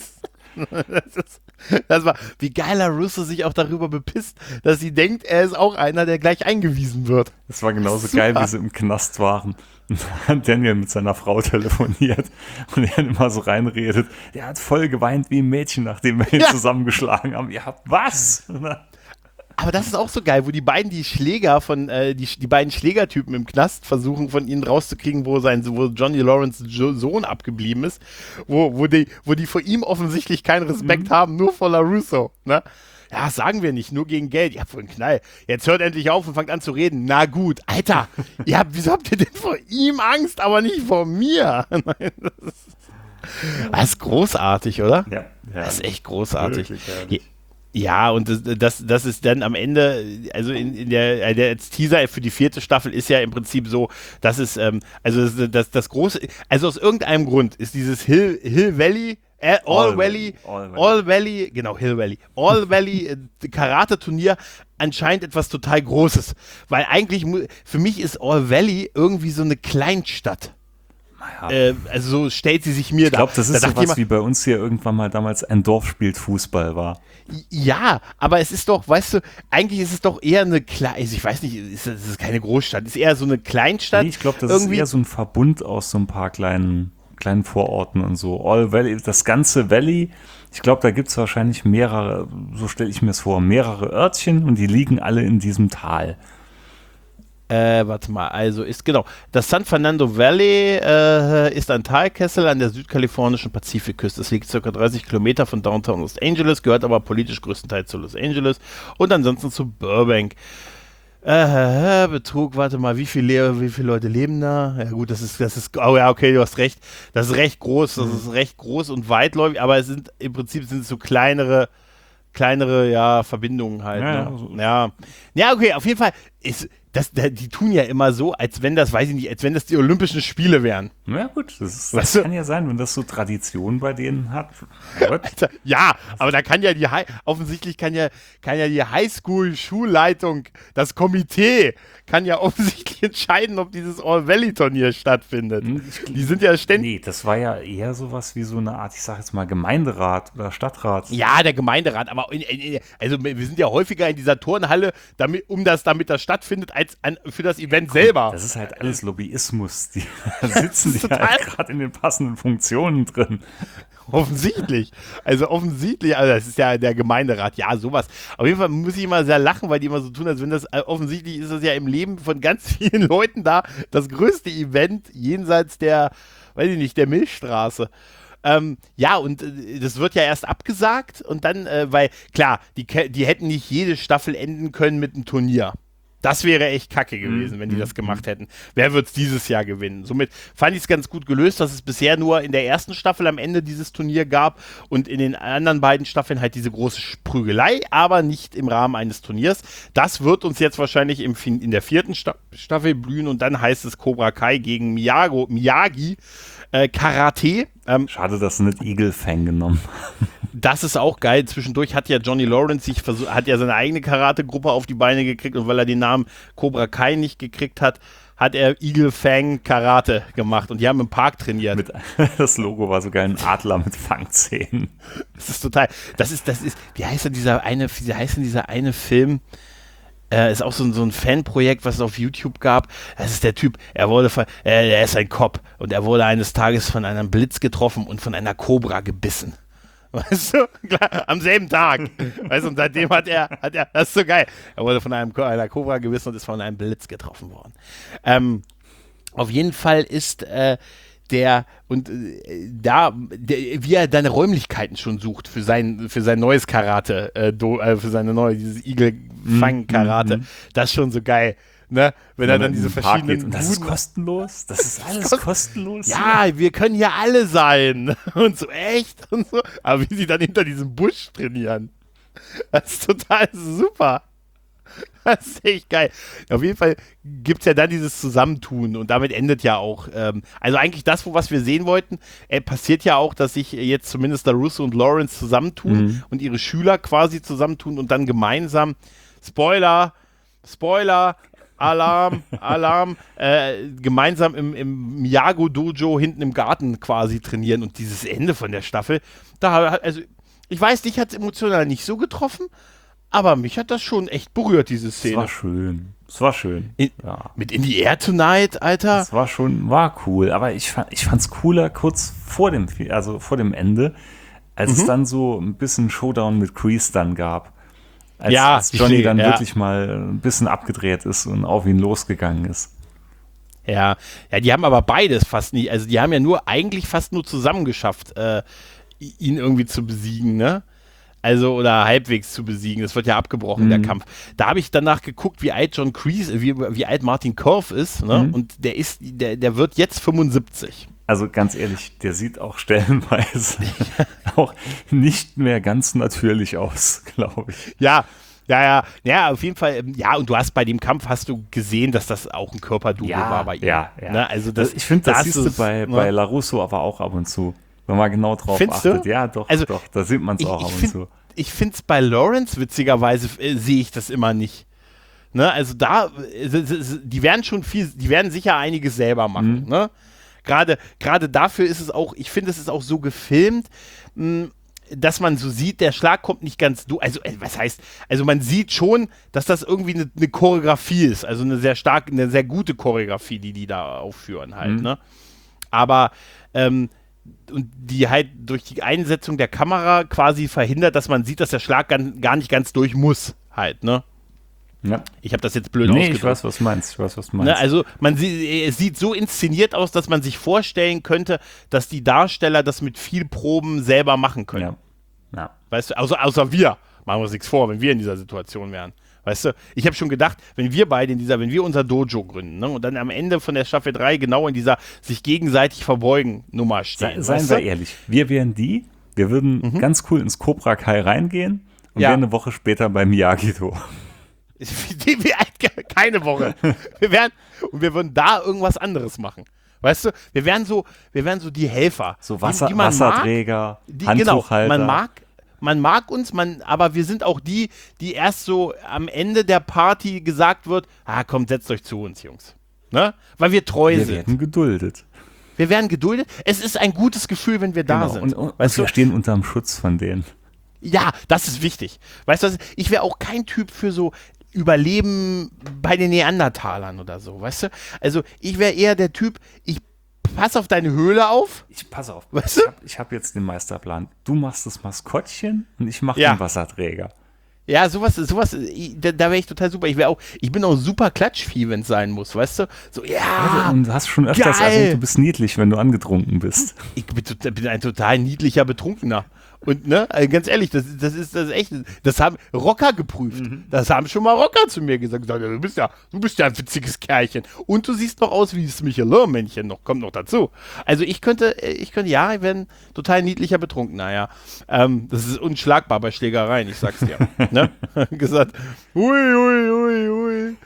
Das ist, das war, wie geiler Russo sich auch darüber bepisst, dass sie denkt, er ist auch einer, der gleich eingewiesen wird. Das war genauso Super. geil, wie sie im Knast waren. Und Daniel mit seiner Frau telefoniert und er immer so reinredet. Der hat voll geweint wie ein Mädchen, nachdem wir ihn ja. zusammengeschlagen haben. Ihr habt was? Aber das ist auch so geil, wo die beiden die Schläger von, äh, die, die beiden Schlägertypen im Knast versuchen, von ihnen rauszukriegen, wo sein, wo Johnny Lawrence Sohn abgeblieben ist, wo, wo die, wo die vor ihm offensichtlich keinen Respekt mhm. haben, nur vor LaRusso, ne? Ja, sagen wir nicht, nur gegen Geld. Ihr habt wohl einen Knall. Jetzt hört endlich auf und fangt an zu reden. Na gut, Alter, ihr habt, wieso habt ihr denn vor ihm Angst, aber nicht vor mir? Nein, das, ist, das ist großartig, oder? Ja. ja das ist echt großartig. Wirklich, Ja, und das, das, das ist dann am Ende, also in, in der, der Teaser für die vierte Staffel ist ja im Prinzip so, dass es, ähm, also das, das, das große, also aus irgendeinem Grund ist dieses Hill, Hill Valley, äh, All, All Valley, All Valley, All Valley, genau, Hill Valley, All Valley äh, Karate-Turnier anscheinend etwas total Großes, weil eigentlich, für mich ist All Valley irgendwie so eine Kleinstadt. Ja. Äh, also so stellt sie sich mir ich glaub, da. Ich glaube, das ist da so was wie bei uns hier irgendwann mal damals ein Dorf spielt Fußball war. Ja, aber es ist doch, weißt du, eigentlich ist es doch eher eine kleine, ich weiß nicht, es ist, ist keine Großstadt, es ist eher so eine Kleinstadt. Nee, ich glaube, das irgendwie. ist eher so ein Verbund aus so ein paar kleinen, kleinen Vororten und so. All Valley, das ganze Valley, ich glaube, da gibt es wahrscheinlich mehrere, so stelle ich mir es vor, mehrere Örtchen und die liegen alle in diesem Tal. Äh, warte mal, also ist genau, das San Fernando Valley äh, ist ein Talkessel an der südkalifornischen Pazifikküste. Es liegt ca. dreißig Kilometer von Downtown Los Angeles, gehört aber politisch größtenteils zu Los Angeles und ansonsten zu Burbank. Äh, Betrug, warte mal, wie viele, wie viele Leute leben da? Ja gut, das ist, das ist, oh ja, okay, du hast recht, das ist recht groß, das ist recht groß und weitläufig, aber es sind, im Prinzip sind es so kleinere, kleinere, ja, Verbindungen halt. Ja, ne? so. ja. ja, okay, auf jeden Fall ist, das, die tun ja immer so, als wenn das, weiß ich nicht, als wenn das die Olympischen Spiele wären. Ja gut, das, ist, Weißt das du? kann ja sein, wenn das so Tradition bei denen hat. Ja, Alter, ja, aber da kann ja die, Hi- offensichtlich kann ja, kann ja die Highschool-Schulleitung, das Komitee, kann ja offensichtlich entscheiden, ob dieses All-Valley-Turnier stattfindet. Die sind ja ständig... Nee, das war ja eher sowas wie so eine Art, ich sag jetzt mal Gemeinderat oder Stadtrat. Ja, der Gemeinderat, aber in, in, also wir sind ja häufiger in dieser Turnhalle, damit, um das, damit das stattfindet, als an, für das Event selber. Das ist halt alles Lobbyismus. Die da sitzen die halt gerade in den passenden Funktionen drin. Offensichtlich. Also offensichtlich, also das ist ja der Gemeinderat, ja, sowas. Auf jeden Fall muss ich immer sehr lachen, weil die immer so tun, als wenn das, äh, offensichtlich ist das ja im Leben von ganz vielen Leuten da das größte Event jenseits der, weiß ich nicht, der Milchstraße. Ähm, ja, und äh, das wird ja erst abgesagt und dann, äh, weil, klar, die, die hätten nicht jede Staffel enden können mit einem Turnier. Das wäre echt kacke gewesen, wenn die das gemacht hätten. Wer wird es dieses Jahr gewinnen? Somit fand ich es ganz gut gelöst, dass es bisher nur in der ersten Staffel am Ende dieses Turnier gab und in den anderen beiden Staffeln halt diese große Prügelei, aber nicht im Rahmen eines Turniers. Das wird uns jetzt wahrscheinlich im, in der vierten Sta- Staffel blühen und dann heißt es Cobra Kai gegen Miyago, Miyagi äh, Karate. Ähm, Schade, dass sie nicht Eagle Fang genommen haben. Das ist auch geil. Zwischendurch hat ja Johnny Lawrence sich versuch, hat ja seine eigene Karate-Gruppe auf die Beine gekriegt und weil er den Namen Cobra Kai nicht gekriegt hat, hat er Eagle Fang Karate gemacht und die haben im Park trainiert. Mit, das Logo war sogar ein Adler mit Fangzähnen. Das ist total, das ist, das ist, wie heißt denn dieser eine, wie heißt denn dieser eine Film? Äh, ist auch so ein, so ein Fanprojekt, was es auf YouTube gab. Das ist der Typ, er wurde, von, äh, er ist ein Cop und er wurde eines Tages von einem Blitz getroffen und von einer Cobra gebissen. Weißt du, klar, am selben Tag. Weißt du, und seitdem hat er, hat er, das ist so geil. Er wurde von einem, einer Cobra gebissen und ist von einem Blitz getroffen worden. Ähm, auf jeden Fall ist äh, der, und äh, da, der, wie er deine Räumlichkeiten schon sucht für sein, für sein neues Karate, äh, do, äh, für seine neue, dieses Igel-Fang-Karate, mm-hmm. Das ist schon so geil. Ne? Wenn er dann diese verschiedenen. Und das ist kostenlos? Das ist alles kost- kostenlos? Ja, wir können hier alle sein. Und so echt und so. Aber wie sie dann hinter diesem Busch trainieren. Das ist total super. Das ist echt geil. Auf jeden Fall gibt es ja dann dieses Zusammentun und damit endet ja auch. Ähm, also eigentlich das, wo was wir sehen wollten, äh, passiert ja auch, dass sich jetzt zumindest der Russo und Lawrence zusammentun mhm. und ihre Schüler quasi zusammentun und dann gemeinsam, Spoiler, Spoiler, Alarm, Alarm, äh, gemeinsam im, im Miyagi-Dojo hinten im Garten quasi trainieren und dieses Ende von der Staffel, da, also ich weiß, dich hat es emotional nicht so getroffen, aber mich hat das schon echt berührt, diese Szene. Es war schön, es war schön. In, ja. Mit In the Air Tonight, Alter. Es war schon, war cool, aber ich fand ich fand's cooler kurz vor dem, also vor dem Ende, als mhm. es dann so ein bisschen Showdown mit Kreese dann gab. Als, ja, als Johnny dann ja. wirklich mal ein bisschen abgedreht ist und auf ihn losgegangen ist. Ja, ja, die haben aber beides fast nie, also die haben ja nur eigentlich fast nur zusammen geschafft, äh, ihn irgendwie zu besiegen, ne? Also, oder halbwegs zu besiegen. Das wird ja abgebrochen, mhm. der Kampf. Da habe ich danach geguckt, wie alt John Kreese, wie, wie alt Martin Korf ist, ne? Mhm. Und der ist, der, der wird jetzt fünfundsiebzig. Also ganz ehrlich, der sieht auch stellenweise auch nicht mehr ganz natürlich aus, glaube ich. Ja, ja, ja, ja, auf jeden Fall. Ja, und du hast bei dem Kampf hast du gesehen, dass das auch ein Körperdouble ja, war bei ihm. Ja, ja. Ne? Also das, ich finde, das, das siehst du bei, ne? bei LaRusso aber auch ab und zu, wenn man genau drauf Findest achtet. Du? Ja, doch, also, doch, da sieht man es auch ab und find, zu. Ich finde es bei Lawrence, witzigerweise, äh, sehe ich das immer nicht. Ne? Also da, äh, die werden schon viel, die werden sicher einiges selber machen, mhm. ne? Gerade, gerade dafür ist es auch, ich finde, es ist auch so gefilmt, mh, dass man so sieht, der Schlag kommt nicht ganz durch. Also, was heißt, also man sieht schon, dass das irgendwie eine, eine Choreografie ist, also eine sehr starke, eine sehr gute Choreografie, die die da aufführen halt, mhm. ne? Aber, ähm, und die halt durch die Einsetzung der Kamera quasi verhindert, dass man sieht, dass der Schlag gar, gar nicht ganz durch muss halt, ne? Ja. Ich habe das jetzt blöd nee, ausgedrückt. ich weiß, was du meinst. Ich weiß, was du meinst. Ne, also man sieht, es sieht so inszeniert aus, dass man sich vorstellen könnte, dass die Darsteller das mit viel Proben selber machen können. Ja. Ja. Weißt du, außer, außer wir. Machen wir uns nichts vor, wenn wir in dieser Situation wären. Weißt du, ich habe schon gedacht, wenn wir beide in dieser, wenn wir unser Dojo gründen, ne, und dann am Ende von der Staffel drei genau in dieser sich gegenseitig verbeugen Nummer stehen. Sei, seien wir ehrlich, wir wären die, wir würden mhm. ganz cool ins Cobra Kai reingehen und ja. wären eine Woche später beim Miyagi-Do. Keine Woche. Wir wären, und wir würden da irgendwas anderes machen. Weißt du, wir wären so, wir wären so die Helfer. So Wasser, die, die man Wasserträger, mag, die, Handtuchhalter. Genau, man mag, man mag uns, man, aber wir sind auch die, die erst so am Ende der Party gesagt wird, ah komm, setzt euch zu uns, Jungs. Ne? Weil wir treu wir sind. Wir werden geduldet. Wir werden geduldet. Es ist ein gutes Gefühl, wenn wir da genau. sind. Und, und, weißt und wir du? stehen unterm Schutz von denen. Ja, das ist wichtig. Weißt du, ich wäre auch kein Typ für so Überleben bei den Neandertalern oder so, weißt du? Also ich wäre eher der Typ, ich pass auf deine Höhle auf. Ich pass auf, weißt ich du? habe hab jetzt den Meisterplan. Du machst das Maskottchen und ich mache ja. den Wasserträger. Ja, sowas, sowas, da, da wäre ich total super. Ich wäre auch, ich bin auch super Klatschvieh, wenn es sein muss, weißt du? So, ja. ja und du hast schon öfters geil. erwähnt, du bist niedlich, wenn du angetrunken bist. Ich bin, bin ein total niedlicher Betrunkener. Und ne, also ganz ehrlich, das, das ist das ist echt, das haben Rocker geprüft. Mhm. Das haben schon mal Rocker zu mir gesagt. gesagt du bist ja, du bist ja ein witziges Kerlchen. Und du siehst noch aus wie das Michelin-Männchen noch, kommt noch dazu. Also ich könnte, ich könnte, ja, ich wäre ein total niedlicher Betrunkener, ja. Ähm, das ist unschlagbar bei Schlägereien, ich sag's dir. ne? gesagt, ui, ui, ui, ui.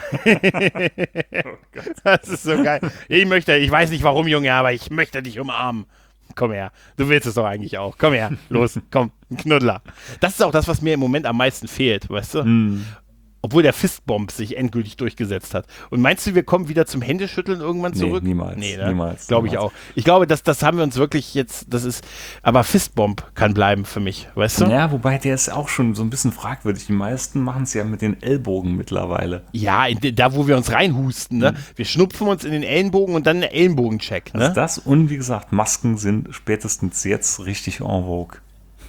oh das ist so geil. Ich möchte, ich weiß nicht warum, Junge, aber ich möchte dich umarmen. Komm her, du willst es doch eigentlich auch. Komm her, los, komm, ein Knuddler. Das ist auch das, was mir im Moment am meisten fehlt, weißt du? Mm. Obwohl der Fistbomb sich endgültig durchgesetzt hat. Und meinst du, wir kommen wieder zum Händeschütteln irgendwann zurück? Nee, niemals. Nee, ne? niemals. Glaube ich auch. Ich glaube, das, das haben wir uns wirklich jetzt, das ist, aber Fistbomb kann bleiben für mich, weißt du? Ja, wobei der ist auch schon so ein bisschen fragwürdig. Die meisten machen es ja mit den Ellbogen mittlerweile. Ja, in, da wo wir uns reinhusten, ne? Mhm. Wir schnupfen uns in den Ellenbogen und dann einen Ellenbogencheck, ne? Also das und wie gesagt, Masken sind spätestens jetzt richtig en vogue.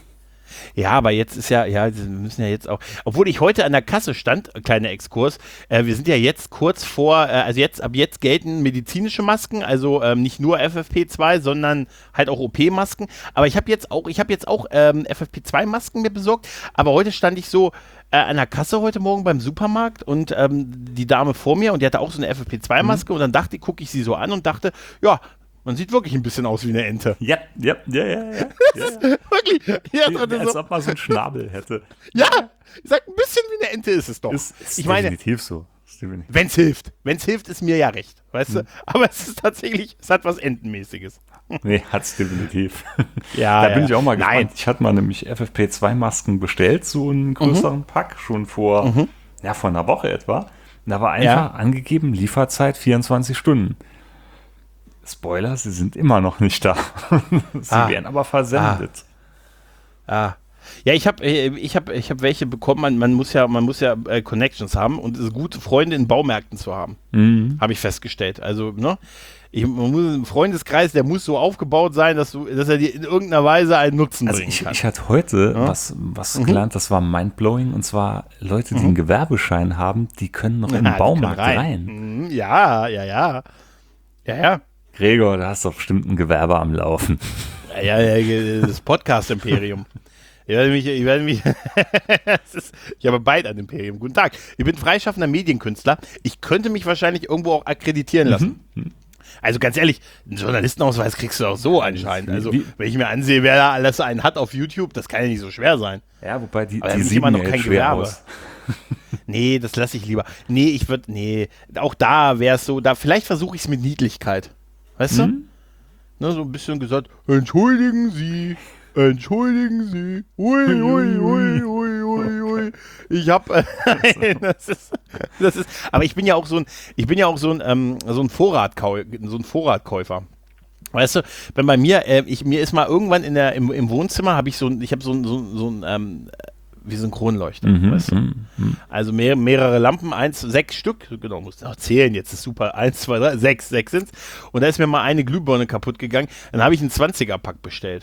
Ja, aber jetzt ist ja, ja, wir müssen ja jetzt auch, obwohl ich heute an der Kasse stand, kleiner Exkurs, äh, wir sind ja jetzt kurz vor, äh, also jetzt, ab jetzt gelten medizinische Masken, also ähm, nicht nur F F P zwei, sondern halt auch O P-Masken, aber ich habe jetzt auch, ich habe jetzt auch ähm, F F P zwei Masken mir besorgt, aber heute stand ich so äh, an der Kasse heute Morgen beim Supermarkt und ähm, die Dame vor mir und die hatte auch so eine F F P zwei Maske mhm. und dann dachte, gucke ich sie so an und dachte, ja, man sieht wirklich ein bisschen aus wie eine Ente. Ja, ja, ja, ja. ja, ja. Wirklich. Ja, wie, als ob man so einen Schnabel hätte. Ja, ich sag, ein bisschen wie eine Ente ist es doch. Ist, ist ich meine, definitiv so. Wenn es hilft. Wenn es hilft, ist mir ja recht. Weißt hm. du? Aber es ist tatsächlich, es hat was Entenmäßiges. Nee, hat es definitiv. Ja, da ja. bin ich auch mal gespannt. Nein. Ich hatte mal nämlich F F P zwei Masken bestellt, so einen größeren mhm. Pack, schon vor, mhm. ja, vor einer Woche etwa. Und da war einfach ja. angegeben, Lieferzeit vierundzwanzig Stunden. Spoiler, sie sind immer noch nicht da. sie ah. werden aber versendet. Ah. ah. Ja, ich habe ich hab, ich hab welche bekommen. Man, man muss ja, man muss ja äh, Connections haben und es ist gut, Freunde in Baumärkten zu haben. Mhm. Habe ich festgestellt. Also, ne? Ich, man muss, ein Freundeskreis, der muss so aufgebaut sein, dass, du, dass er dir in irgendeiner Weise einen Nutzen also bringen ich, kann. Ich hatte heute ja? was, was mhm. gelernt, das war mindblowing, und zwar Leute, die mhm. einen Gewerbeschein haben, die können noch in den Baumarkt rein. rein. Mhm. Ja, ja, ja. Ja, ja. Gregor, da hast du bestimmt ein Gewerbe am Laufen. Ja, ja, das Podcast-Imperium. Ich werde mich, ich werde mich, ist, ich habe bald ein Imperium. Guten Tag. Ich bin freischaffender Medienkünstler. Ich könnte mich wahrscheinlich irgendwo auch akkreditieren lassen. Mhm. Also ganz ehrlich, einen Journalistenausweis kriegst du auch so anscheinend. Also wenn ich mir ansehe, wer da alles einen hat auf YouTube, das kann ja nicht so schwer sein. Ja, wobei die, aber die sehen immer noch kein Gewerbe aus. Nee, das lasse ich lieber. Nee, ich würde, nee, auch da wäre es so, da vielleicht versuche ich es mit Niedlichkeit. Weißt mhm. du? Ne, so ein bisschen gesagt, entschuldigen Sie, entschuldigen Sie, ui, ui, ui, ui, ui, ui. Ich hab, äh, das ist, das ist, aber ich bin ja auch so ein, ich bin ja auch so ein, ähm, so ein Vorratkau, so ein Vorratkäufer. Weißt du, wenn bei mir, äh, ich, mir ist mal irgendwann in der, im, im Wohnzimmer, habe ich so ein, ich habe so ein, so, so ein, ähm, wie so ein Kronleuchter, mhm, weißt du? Mhm. Also mehr, mehrere Lampen, eins, sechs Stück, genau, musst du auch zählen, jetzt ist super, eins, zwei, drei, sechs, sechs sind's. Und da ist mir mal eine Glühbirne kaputt gegangen, dann habe ich einen zwanziger-Pack bestellt.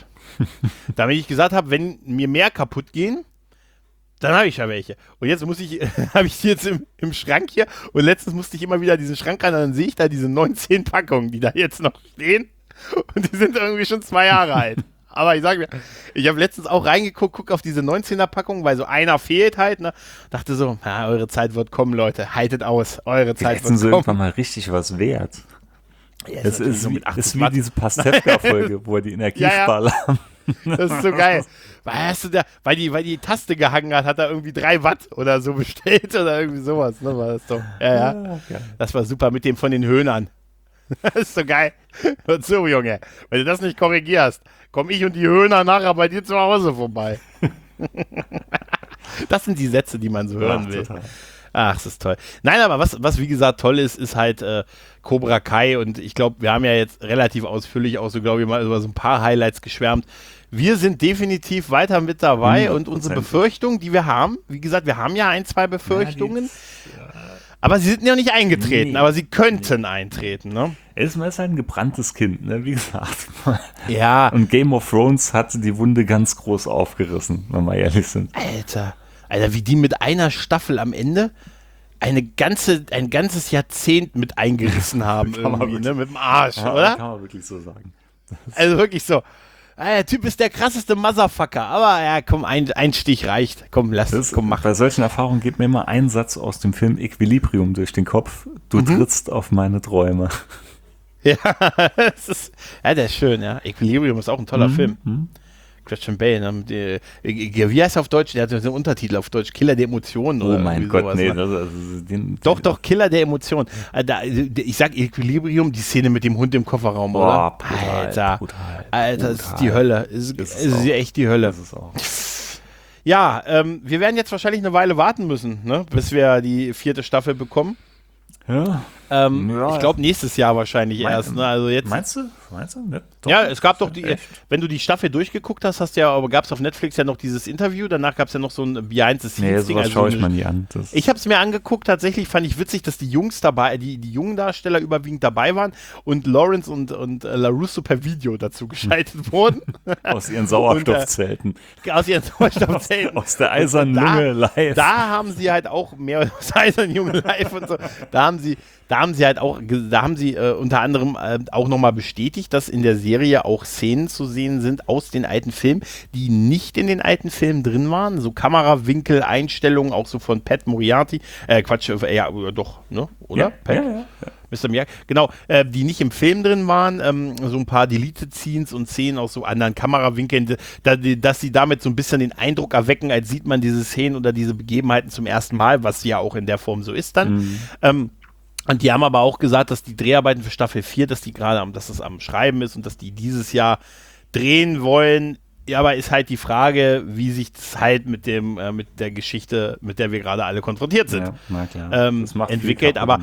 Damit ich gesagt habe, wenn mir mehr kaputt gehen, dann habe ich ja welche. Und jetzt muss ich, habe ich die jetzt im, im Schrank hier und letztens musste ich immer wieder diesen Schrank rein und dann sehe ich da diese neunzehn Packungen, die da jetzt noch stehen und die sind irgendwie schon zwei Jahre alt. Aber ich sage mir, ich habe letztens auch reingeguckt, guck auf diese neunzehner-Packung, weil so einer fehlt halt, ne? Dachte so, na, eure Zeit wird kommen, Leute. Haltet aus, eure Zeit Vielleicht wird sind kommen. irgendwann mal richtig was wert. Ja, das ist, so wie, ist wie diese Pastewka-Folge, wo er die Energiesparlampen. Ja, ja. Das ist so geil. Weißt du, der, weil, die, weil die Taste gehangen hat, hat er irgendwie drei Watt oder so bestellt oder irgendwie sowas. Ne? War das doch. Ja, ja. ja, das war super mit dem von den Höhnern. Das ist so geil. Hör zu, Junge. Wenn du das nicht korrigierst, komme ich und die Höhner nachher bei dir zu Hause vorbei. Das sind die Sätze, die man so hören Ach, will. Total. Ach, das ist toll. Nein, aber was, was wie gesagt toll ist, ist halt äh, Cobra Kai, und ich glaube, wir haben ja jetzt relativ ausführlich auch so, glaube ich, mal über so ein paar Highlights geschwärmt. Wir sind definitiv weiter mit dabei hundert Prozent. Und unsere Befürchtungen, die wir haben, wie gesagt, wir haben ja ein, zwei Befürchtungen, ja, die, ja. aber sie sind ja nicht eingetreten, nee, aber sie könnten nee. eintreten, ne? Erstmal ist halt ein gebranntes Kind, ne? Wie gesagt. Ja. Und Game of Thrones hat die Wunde ganz groß aufgerissen, wenn wir ehrlich sind. Alter. Alter, wie die mit einer Staffel am Ende eine ganze, ein ganzes Jahrzehnt mit eingerissen haben irgendwie, ne? Mit dem Arsch, ja, oder? Kann man wirklich so sagen. Also wirklich so. Der Typ ist der krasseste Motherfucker, aber ja, komm, ein, ein Stich reicht. Komm, lass es, komm, mach. Bei solchen Erfahrungen geht mir immer ein Satz aus dem Film Equilibrium durch den Kopf. Du mhm. trittst auf meine Träume. Ja, das ist, ja, der ist schön, ja. Equilibrium ist auch ein toller mhm. Film. Mhm. Christian Bale, ne? Die, wie heißt er auf Deutsch? Der hat so einen Untertitel auf Deutsch, Killer der Emotionen. Oh oder mein Gott, sowas, nee. ne? Das, also, den, doch, doch, Killer der Emotionen. Ich sag Equilibrium, die Szene mit dem Hund im Kofferraum, boah, oder? Brutal, Alter, brutal, Alter, das brutal. ist die Hölle. Es ist, ist, ist echt die Hölle. Das ist auch. Ja, ähm, wir werden jetzt wahrscheinlich eine Weile warten müssen, ne? Bis wir die vierte Staffel bekommen. Ja. Ähm, ja, ich glaube nächstes Jahr wahrscheinlich mein, erst. Ne? Also jetzt, meinst du? Meinst du? Ne? Doch, ja, es gab doch die, echt? wenn du die Staffel durchgeguckt hast, hast ja, aber gab es auf Netflix ja noch dieses Interview, danach gab es ja noch so ein Behind-the-Scenes-Ding. Nee, sowas also schaue ich eine, mal nie an. Das ich habe es mir angeguckt, tatsächlich fand ich witzig, dass die Jungs dabei, die, die jungen Darsteller überwiegend dabei waren und Lawrence und, und äh, LaRusso per Video dazu geschaltet wurden. Aus ihren Sauerstoffzelten. Und, äh, aus ihren Sauerstoffzelten. Aus der eisernen da, Lunge live. Da haben sie halt auch mehr aus der eisernen Junge live und so. Da haben sie, da haben sie halt auch, da haben sie äh, unter anderem äh, auch nochmal bestätigt, dass in der Serie auch Szenen zu sehen sind aus den alten Filmen, die nicht in den alten Filmen drin waren. So Kamerawinkel, Einstellungen, auch so von Pat Moriarty. Äh, Quatsch, äh, ja, doch, ne? Oder? Ja, Pat? ja, ja, ja. Mister Miyagi, genau, äh, die nicht im Film drin waren, ähm, so ein paar Deleted-Scenes und Szenen aus so anderen Kamerawinkeln, da, dass sie damit so ein bisschen den Eindruck erwecken, als sieht man diese Szenen oder diese Begebenheiten zum ersten Mal, was ja auch in der Form so ist dann. Mhm. Ähm, und die haben aber auch gesagt, dass die Dreharbeiten für Staffel vier, dass die gerade am, dass es am Schreiben ist und dass die dieses Jahr drehen wollen. Ja, aber ist halt die Frage, wie sich das halt mit dem, äh, mit der Geschichte, mit der wir gerade alle konfrontiert sind, ja, na klar. Ähm, das macht entwickelt. Aber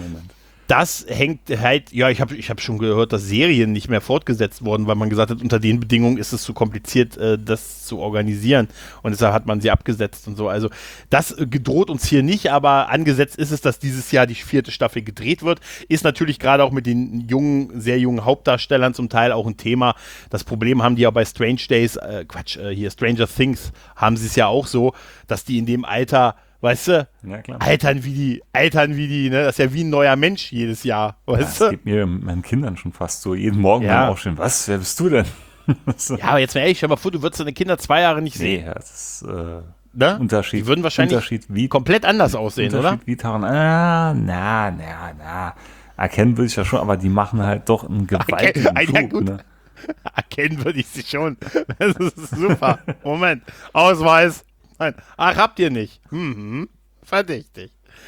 das hängt halt, ja, ich habe ich hab schon gehört, dass Serien nicht mehr fortgesetzt wurden, weil man gesagt hat, unter den Bedingungen ist es zu kompliziert, äh, das zu organisieren. Und deshalb hat man sie abgesetzt und so. Also das äh, gedroht uns hier nicht, aber angesetzt ist es, dass dieses Jahr die vierte Staffel gedreht wird. Ist natürlich gerade auch mit den jungen, sehr jungen Hauptdarstellern zum Teil auch ein Thema. Das Problem haben die ja bei Strange Days, äh, Quatsch, äh, hier Stranger Things, haben sie es ja auch so, dass die in dem Alter, weißt du, ja, klar. altern wie die, altern wie die, ne? Das ist ja wie ein neuer Mensch jedes Jahr, weißt ja, du? Das geht mir meinen Kindern schon fast so, jeden Morgen ja. beim Aufstehen. Was, wer bist du denn? Ja, aber jetzt mal ehrlich, stell mal vor, du würdest deine Kinder zwei Jahre nicht sehen. Nee, das ist äh, ne? Unterschied. Die würden wahrscheinlich Unterschied wie, komplett anders aussehen, Unterschied oder? Wie Taran, ah, na, na, na. Erkennen würde ich ja schon, aber die machen halt doch einen gewaltigen okay, Flug, ja, gut. ne? Erkennen würde ich sie schon. Das ist super. Moment. Ausweis. Nein. Ach, habt ihr nicht. Mhm. Verdächtig.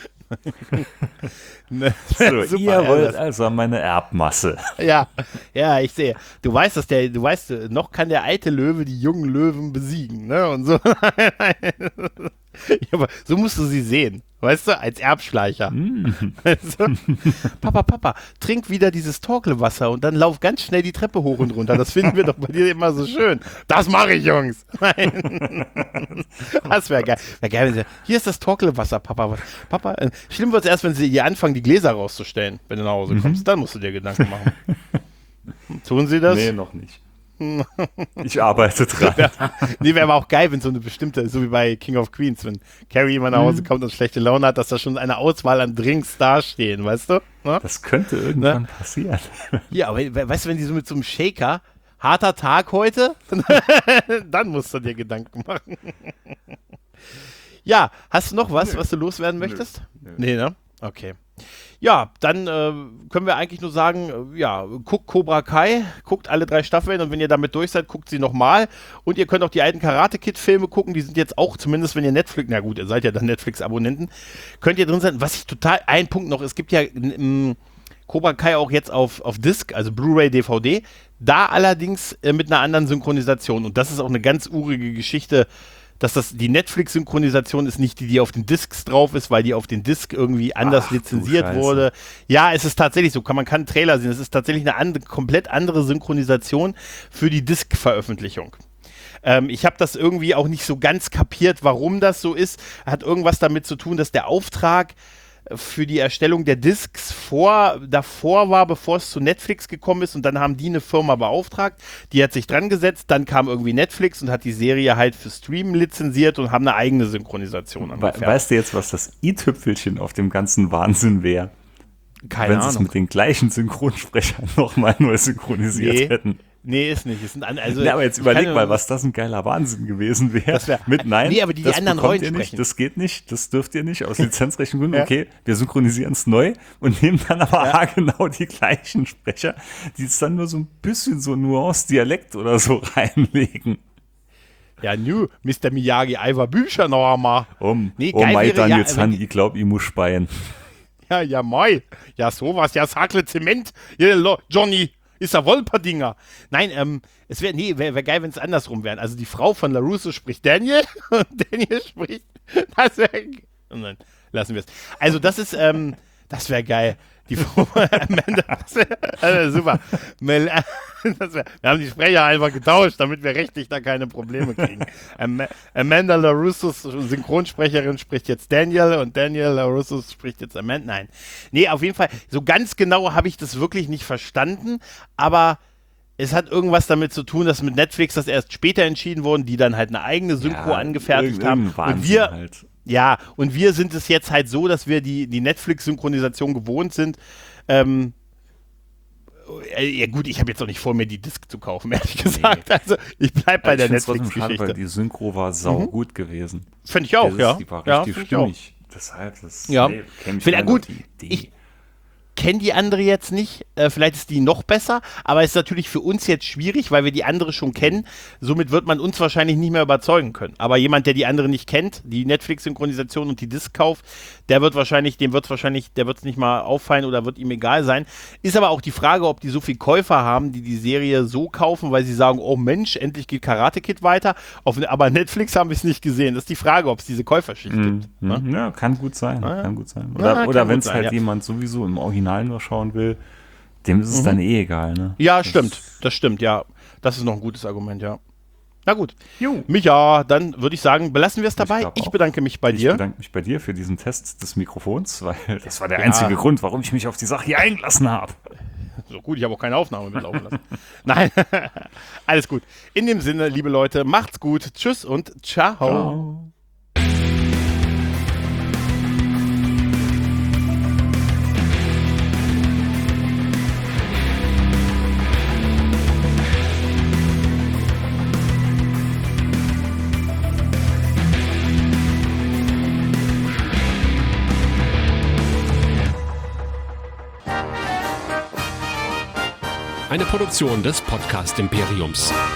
ne, so, super, ihr wollt ja, also meine Erbmasse. Ja, ja, ich sehe. Du weißt, dass der, du weißt, noch kann der alte Löwe die jungen Löwen besiegen, ne? Und so. Ja, aber so musst du sie sehen, weißt du, als Erbschleicher. Mm. Weißt du? Papa, Papa, trink wieder dieses Torkelwasser und dann lauf ganz schnell die Treppe hoch und runter. Das finden wir doch bei dir immer so schön. Das mache ich, Jungs. Nein. Das wäre geil. Wär geil, wenn sie, hier ist das Torkelwasser, Papa. Papa, äh, schlimm wird es erst, wenn sie hier anfangen, die Gläser rauszustellen, wenn du nach Hause kommst. Mhm. Dann musst du dir Gedanken machen. Tun sie das? Nee, noch nicht. Ich arbeite dran. Ja, nee, wäre aber auch geil, wenn so eine bestimmte, so wie bei King of Queens, wenn Carrie immer nach Hause kommt und schlechte Laune hat, dass da schon eine Auswahl an Drinks dastehen, weißt du? Ne? Das könnte irgendwann ne? passieren. Ja, aber weißt du, wenn die so mit so einem Shaker, harter Tag heute, dann musst du dir Gedanken machen. Ja, hast du noch was, Nö. was du loswerden möchtest? Nö. Nö. Nee, ne? Okay. Ja, dann äh, können wir eigentlich nur sagen, äh, ja, guckt Cobra Kai, guckt alle drei Staffeln und wenn ihr damit durch seid, guckt sie nochmal und ihr könnt auch die alten Karate-Kid-Filme gucken, die sind jetzt auch, zumindest wenn ihr Netflix, na gut, ihr seid ja dann Netflix-Abonnenten, könnt ihr drin sein. Was ich total, ein Punkt noch, es gibt ja m, Cobra Kai auch jetzt auf, auf Disc, also Blu-ray, D V D, da allerdings äh, mit einer anderen Synchronisation und das ist auch eine ganz urige Geschichte, dass das die Netflix-Synchronisation ist nicht die, die auf den Discs drauf ist, weil die auf den Disc irgendwie anders Ach, lizenziert wurde. Ja, es ist tatsächlich so, kann, man kann einen Trailer sehen, es ist tatsächlich eine andere, komplett andere Synchronisation für die Disc-Veröffentlichung. Ähm, ich habe das irgendwie auch nicht so ganz kapiert, warum das so ist. Hat irgendwas damit zu tun, dass der Auftrag für die Erstellung der Discs vor, davor war, bevor es zu Netflix gekommen ist, und dann haben die eine Firma beauftragt, die hat sich dran gesetzt, dann kam irgendwie Netflix und hat die Serie halt für Streamen lizenziert und haben eine eigene Synchronisation angefertigt. Weißt du jetzt, was das i-Tüpfelchen auf dem ganzen Wahnsinn wäre? Keine Wenn Ahnung. sie es mit den gleichen Synchronsprechern nochmal neu synchronisiert nee. hätten. Nee, ist nicht. Ist ein, also, ja, aber jetzt überleg mal, was das ein geiler Wahnsinn gewesen wäre. Wär, mit Nein, nee, aber die, die das anderen Rollen sprechen. Nicht, das geht nicht, das dürft ihr nicht, aus lizenzrechtlichen Gründen. Ja. Okay, wir synchronisieren es neu und nehmen dann aber ja. genau die gleichen Sprecher, die es dann nur so ein bisschen so Nuance-Dialekt oder so reinlegen. Ja, nu, Mister Miyagi, Ivar Bücher noch einmal. Um, nee, oh mein Daniel ja, Zahn, ich glaube, ich muss speien. Ja, ja, moi. Ja, sowas, ja, Sakle Zement. Ja, Johnny. Ist ja Wolperdinger. Nein, ähm, es wäre, nee, wäre wär geil, wenn es andersrum wäre. Also die Frau von LaRusso spricht Daniel und Daniel spricht, das wäre, nein, lassen wir es. Also das ist, ähm, das wäre geil. Die Frau von Amanda, das wäre also super. Mel, das wär, wir haben die Sprecher einfach getauscht, damit wir rechtlich da keine Probleme kriegen. Am, Amanda LaRussos Synchronsprecherin spricht jetzt Daniel und Daniel LaRusso spricht jetzt Amanda. Nein. Nee, auf jeden Fall, so ganz genau habe ich das wirklich nicht verstanden, aber es hat irgendwas damit zu tun, dass mit Netflix das erst später entschieden wurde, die dann halt eine eigene Synchro ja, angefertigt haben. Und wir, halt. Ja, und wir sind es jetzt halt so, dass wir die, die Netflix-Synchronisation gewohnt sind. Ähm, ja gut, ich habe jetzt auch nicht vor, mir die Disc zu kaufen, ehrlich gesagt. Nee. Also ich bleibe bei der Netflix-Geschichte. Weil die Synchro war sau mhm. gut gewesen. Finde ich auch, das ja. Ist, die war ja, richtig stimmig. Deshalb, das ja. nee, kenn ich ja, gut, ich kenne die andere jetzt nicht, äh, vielleicht ist die noch besser, aber es ist natürlich für uns jetzt schwierig, weil wir die andere schon kennen, somit wird man uns wahrscheinlich nicht mehr überzeugen können. Aber jemand, der die andere nicht kennt, die Netflix-Synchronisation und die Disc kauft, der wird wahrscheinlich, dem wird wahrscheinlich, der wird es nicht mal auffallen oder wird ihm egal sein. Ist aber auch die Frage, ob die so viele Käufer haben, die die Serie so kaufen, weil sie sagen, oh Mensch, endlich geht Karate Kid weiter, auf, aber Netflix haben wir es nicht gesehen. Das ist die Frage, ob es diese Käuferschicht mm, gibt. Mm, ne? Ja, kann gut sein, ah, ja. kann gut sein. Ja, Oder, oder wenn es sein, halt ja. jemand sowieso im Original nur schauen will, dem ist es mhm. dann eh egal, ne? Ja, das stimmt, das stimmt, ja. Das ist noch ein gutes Argument, ja. Na gut. Jo. Micha, dann würde ich sagen, belassen wir es dabei. Ich, ich bedanke mich bei ich dir. Ich bedanke mich bei dir für diesen Test des Mikrofons, weil das war der ja. einzige Grund, warum ich mich auf die Sache hier eingelassen habe. So gut, ich habe auch keine Aufnahme mitlaufen lassen. Nein, alles gut. In dem Sinne, liebe Leute, macht's gut. Tschüss und ciao. Ciao. Eine Produktion des Podcast Imperiums.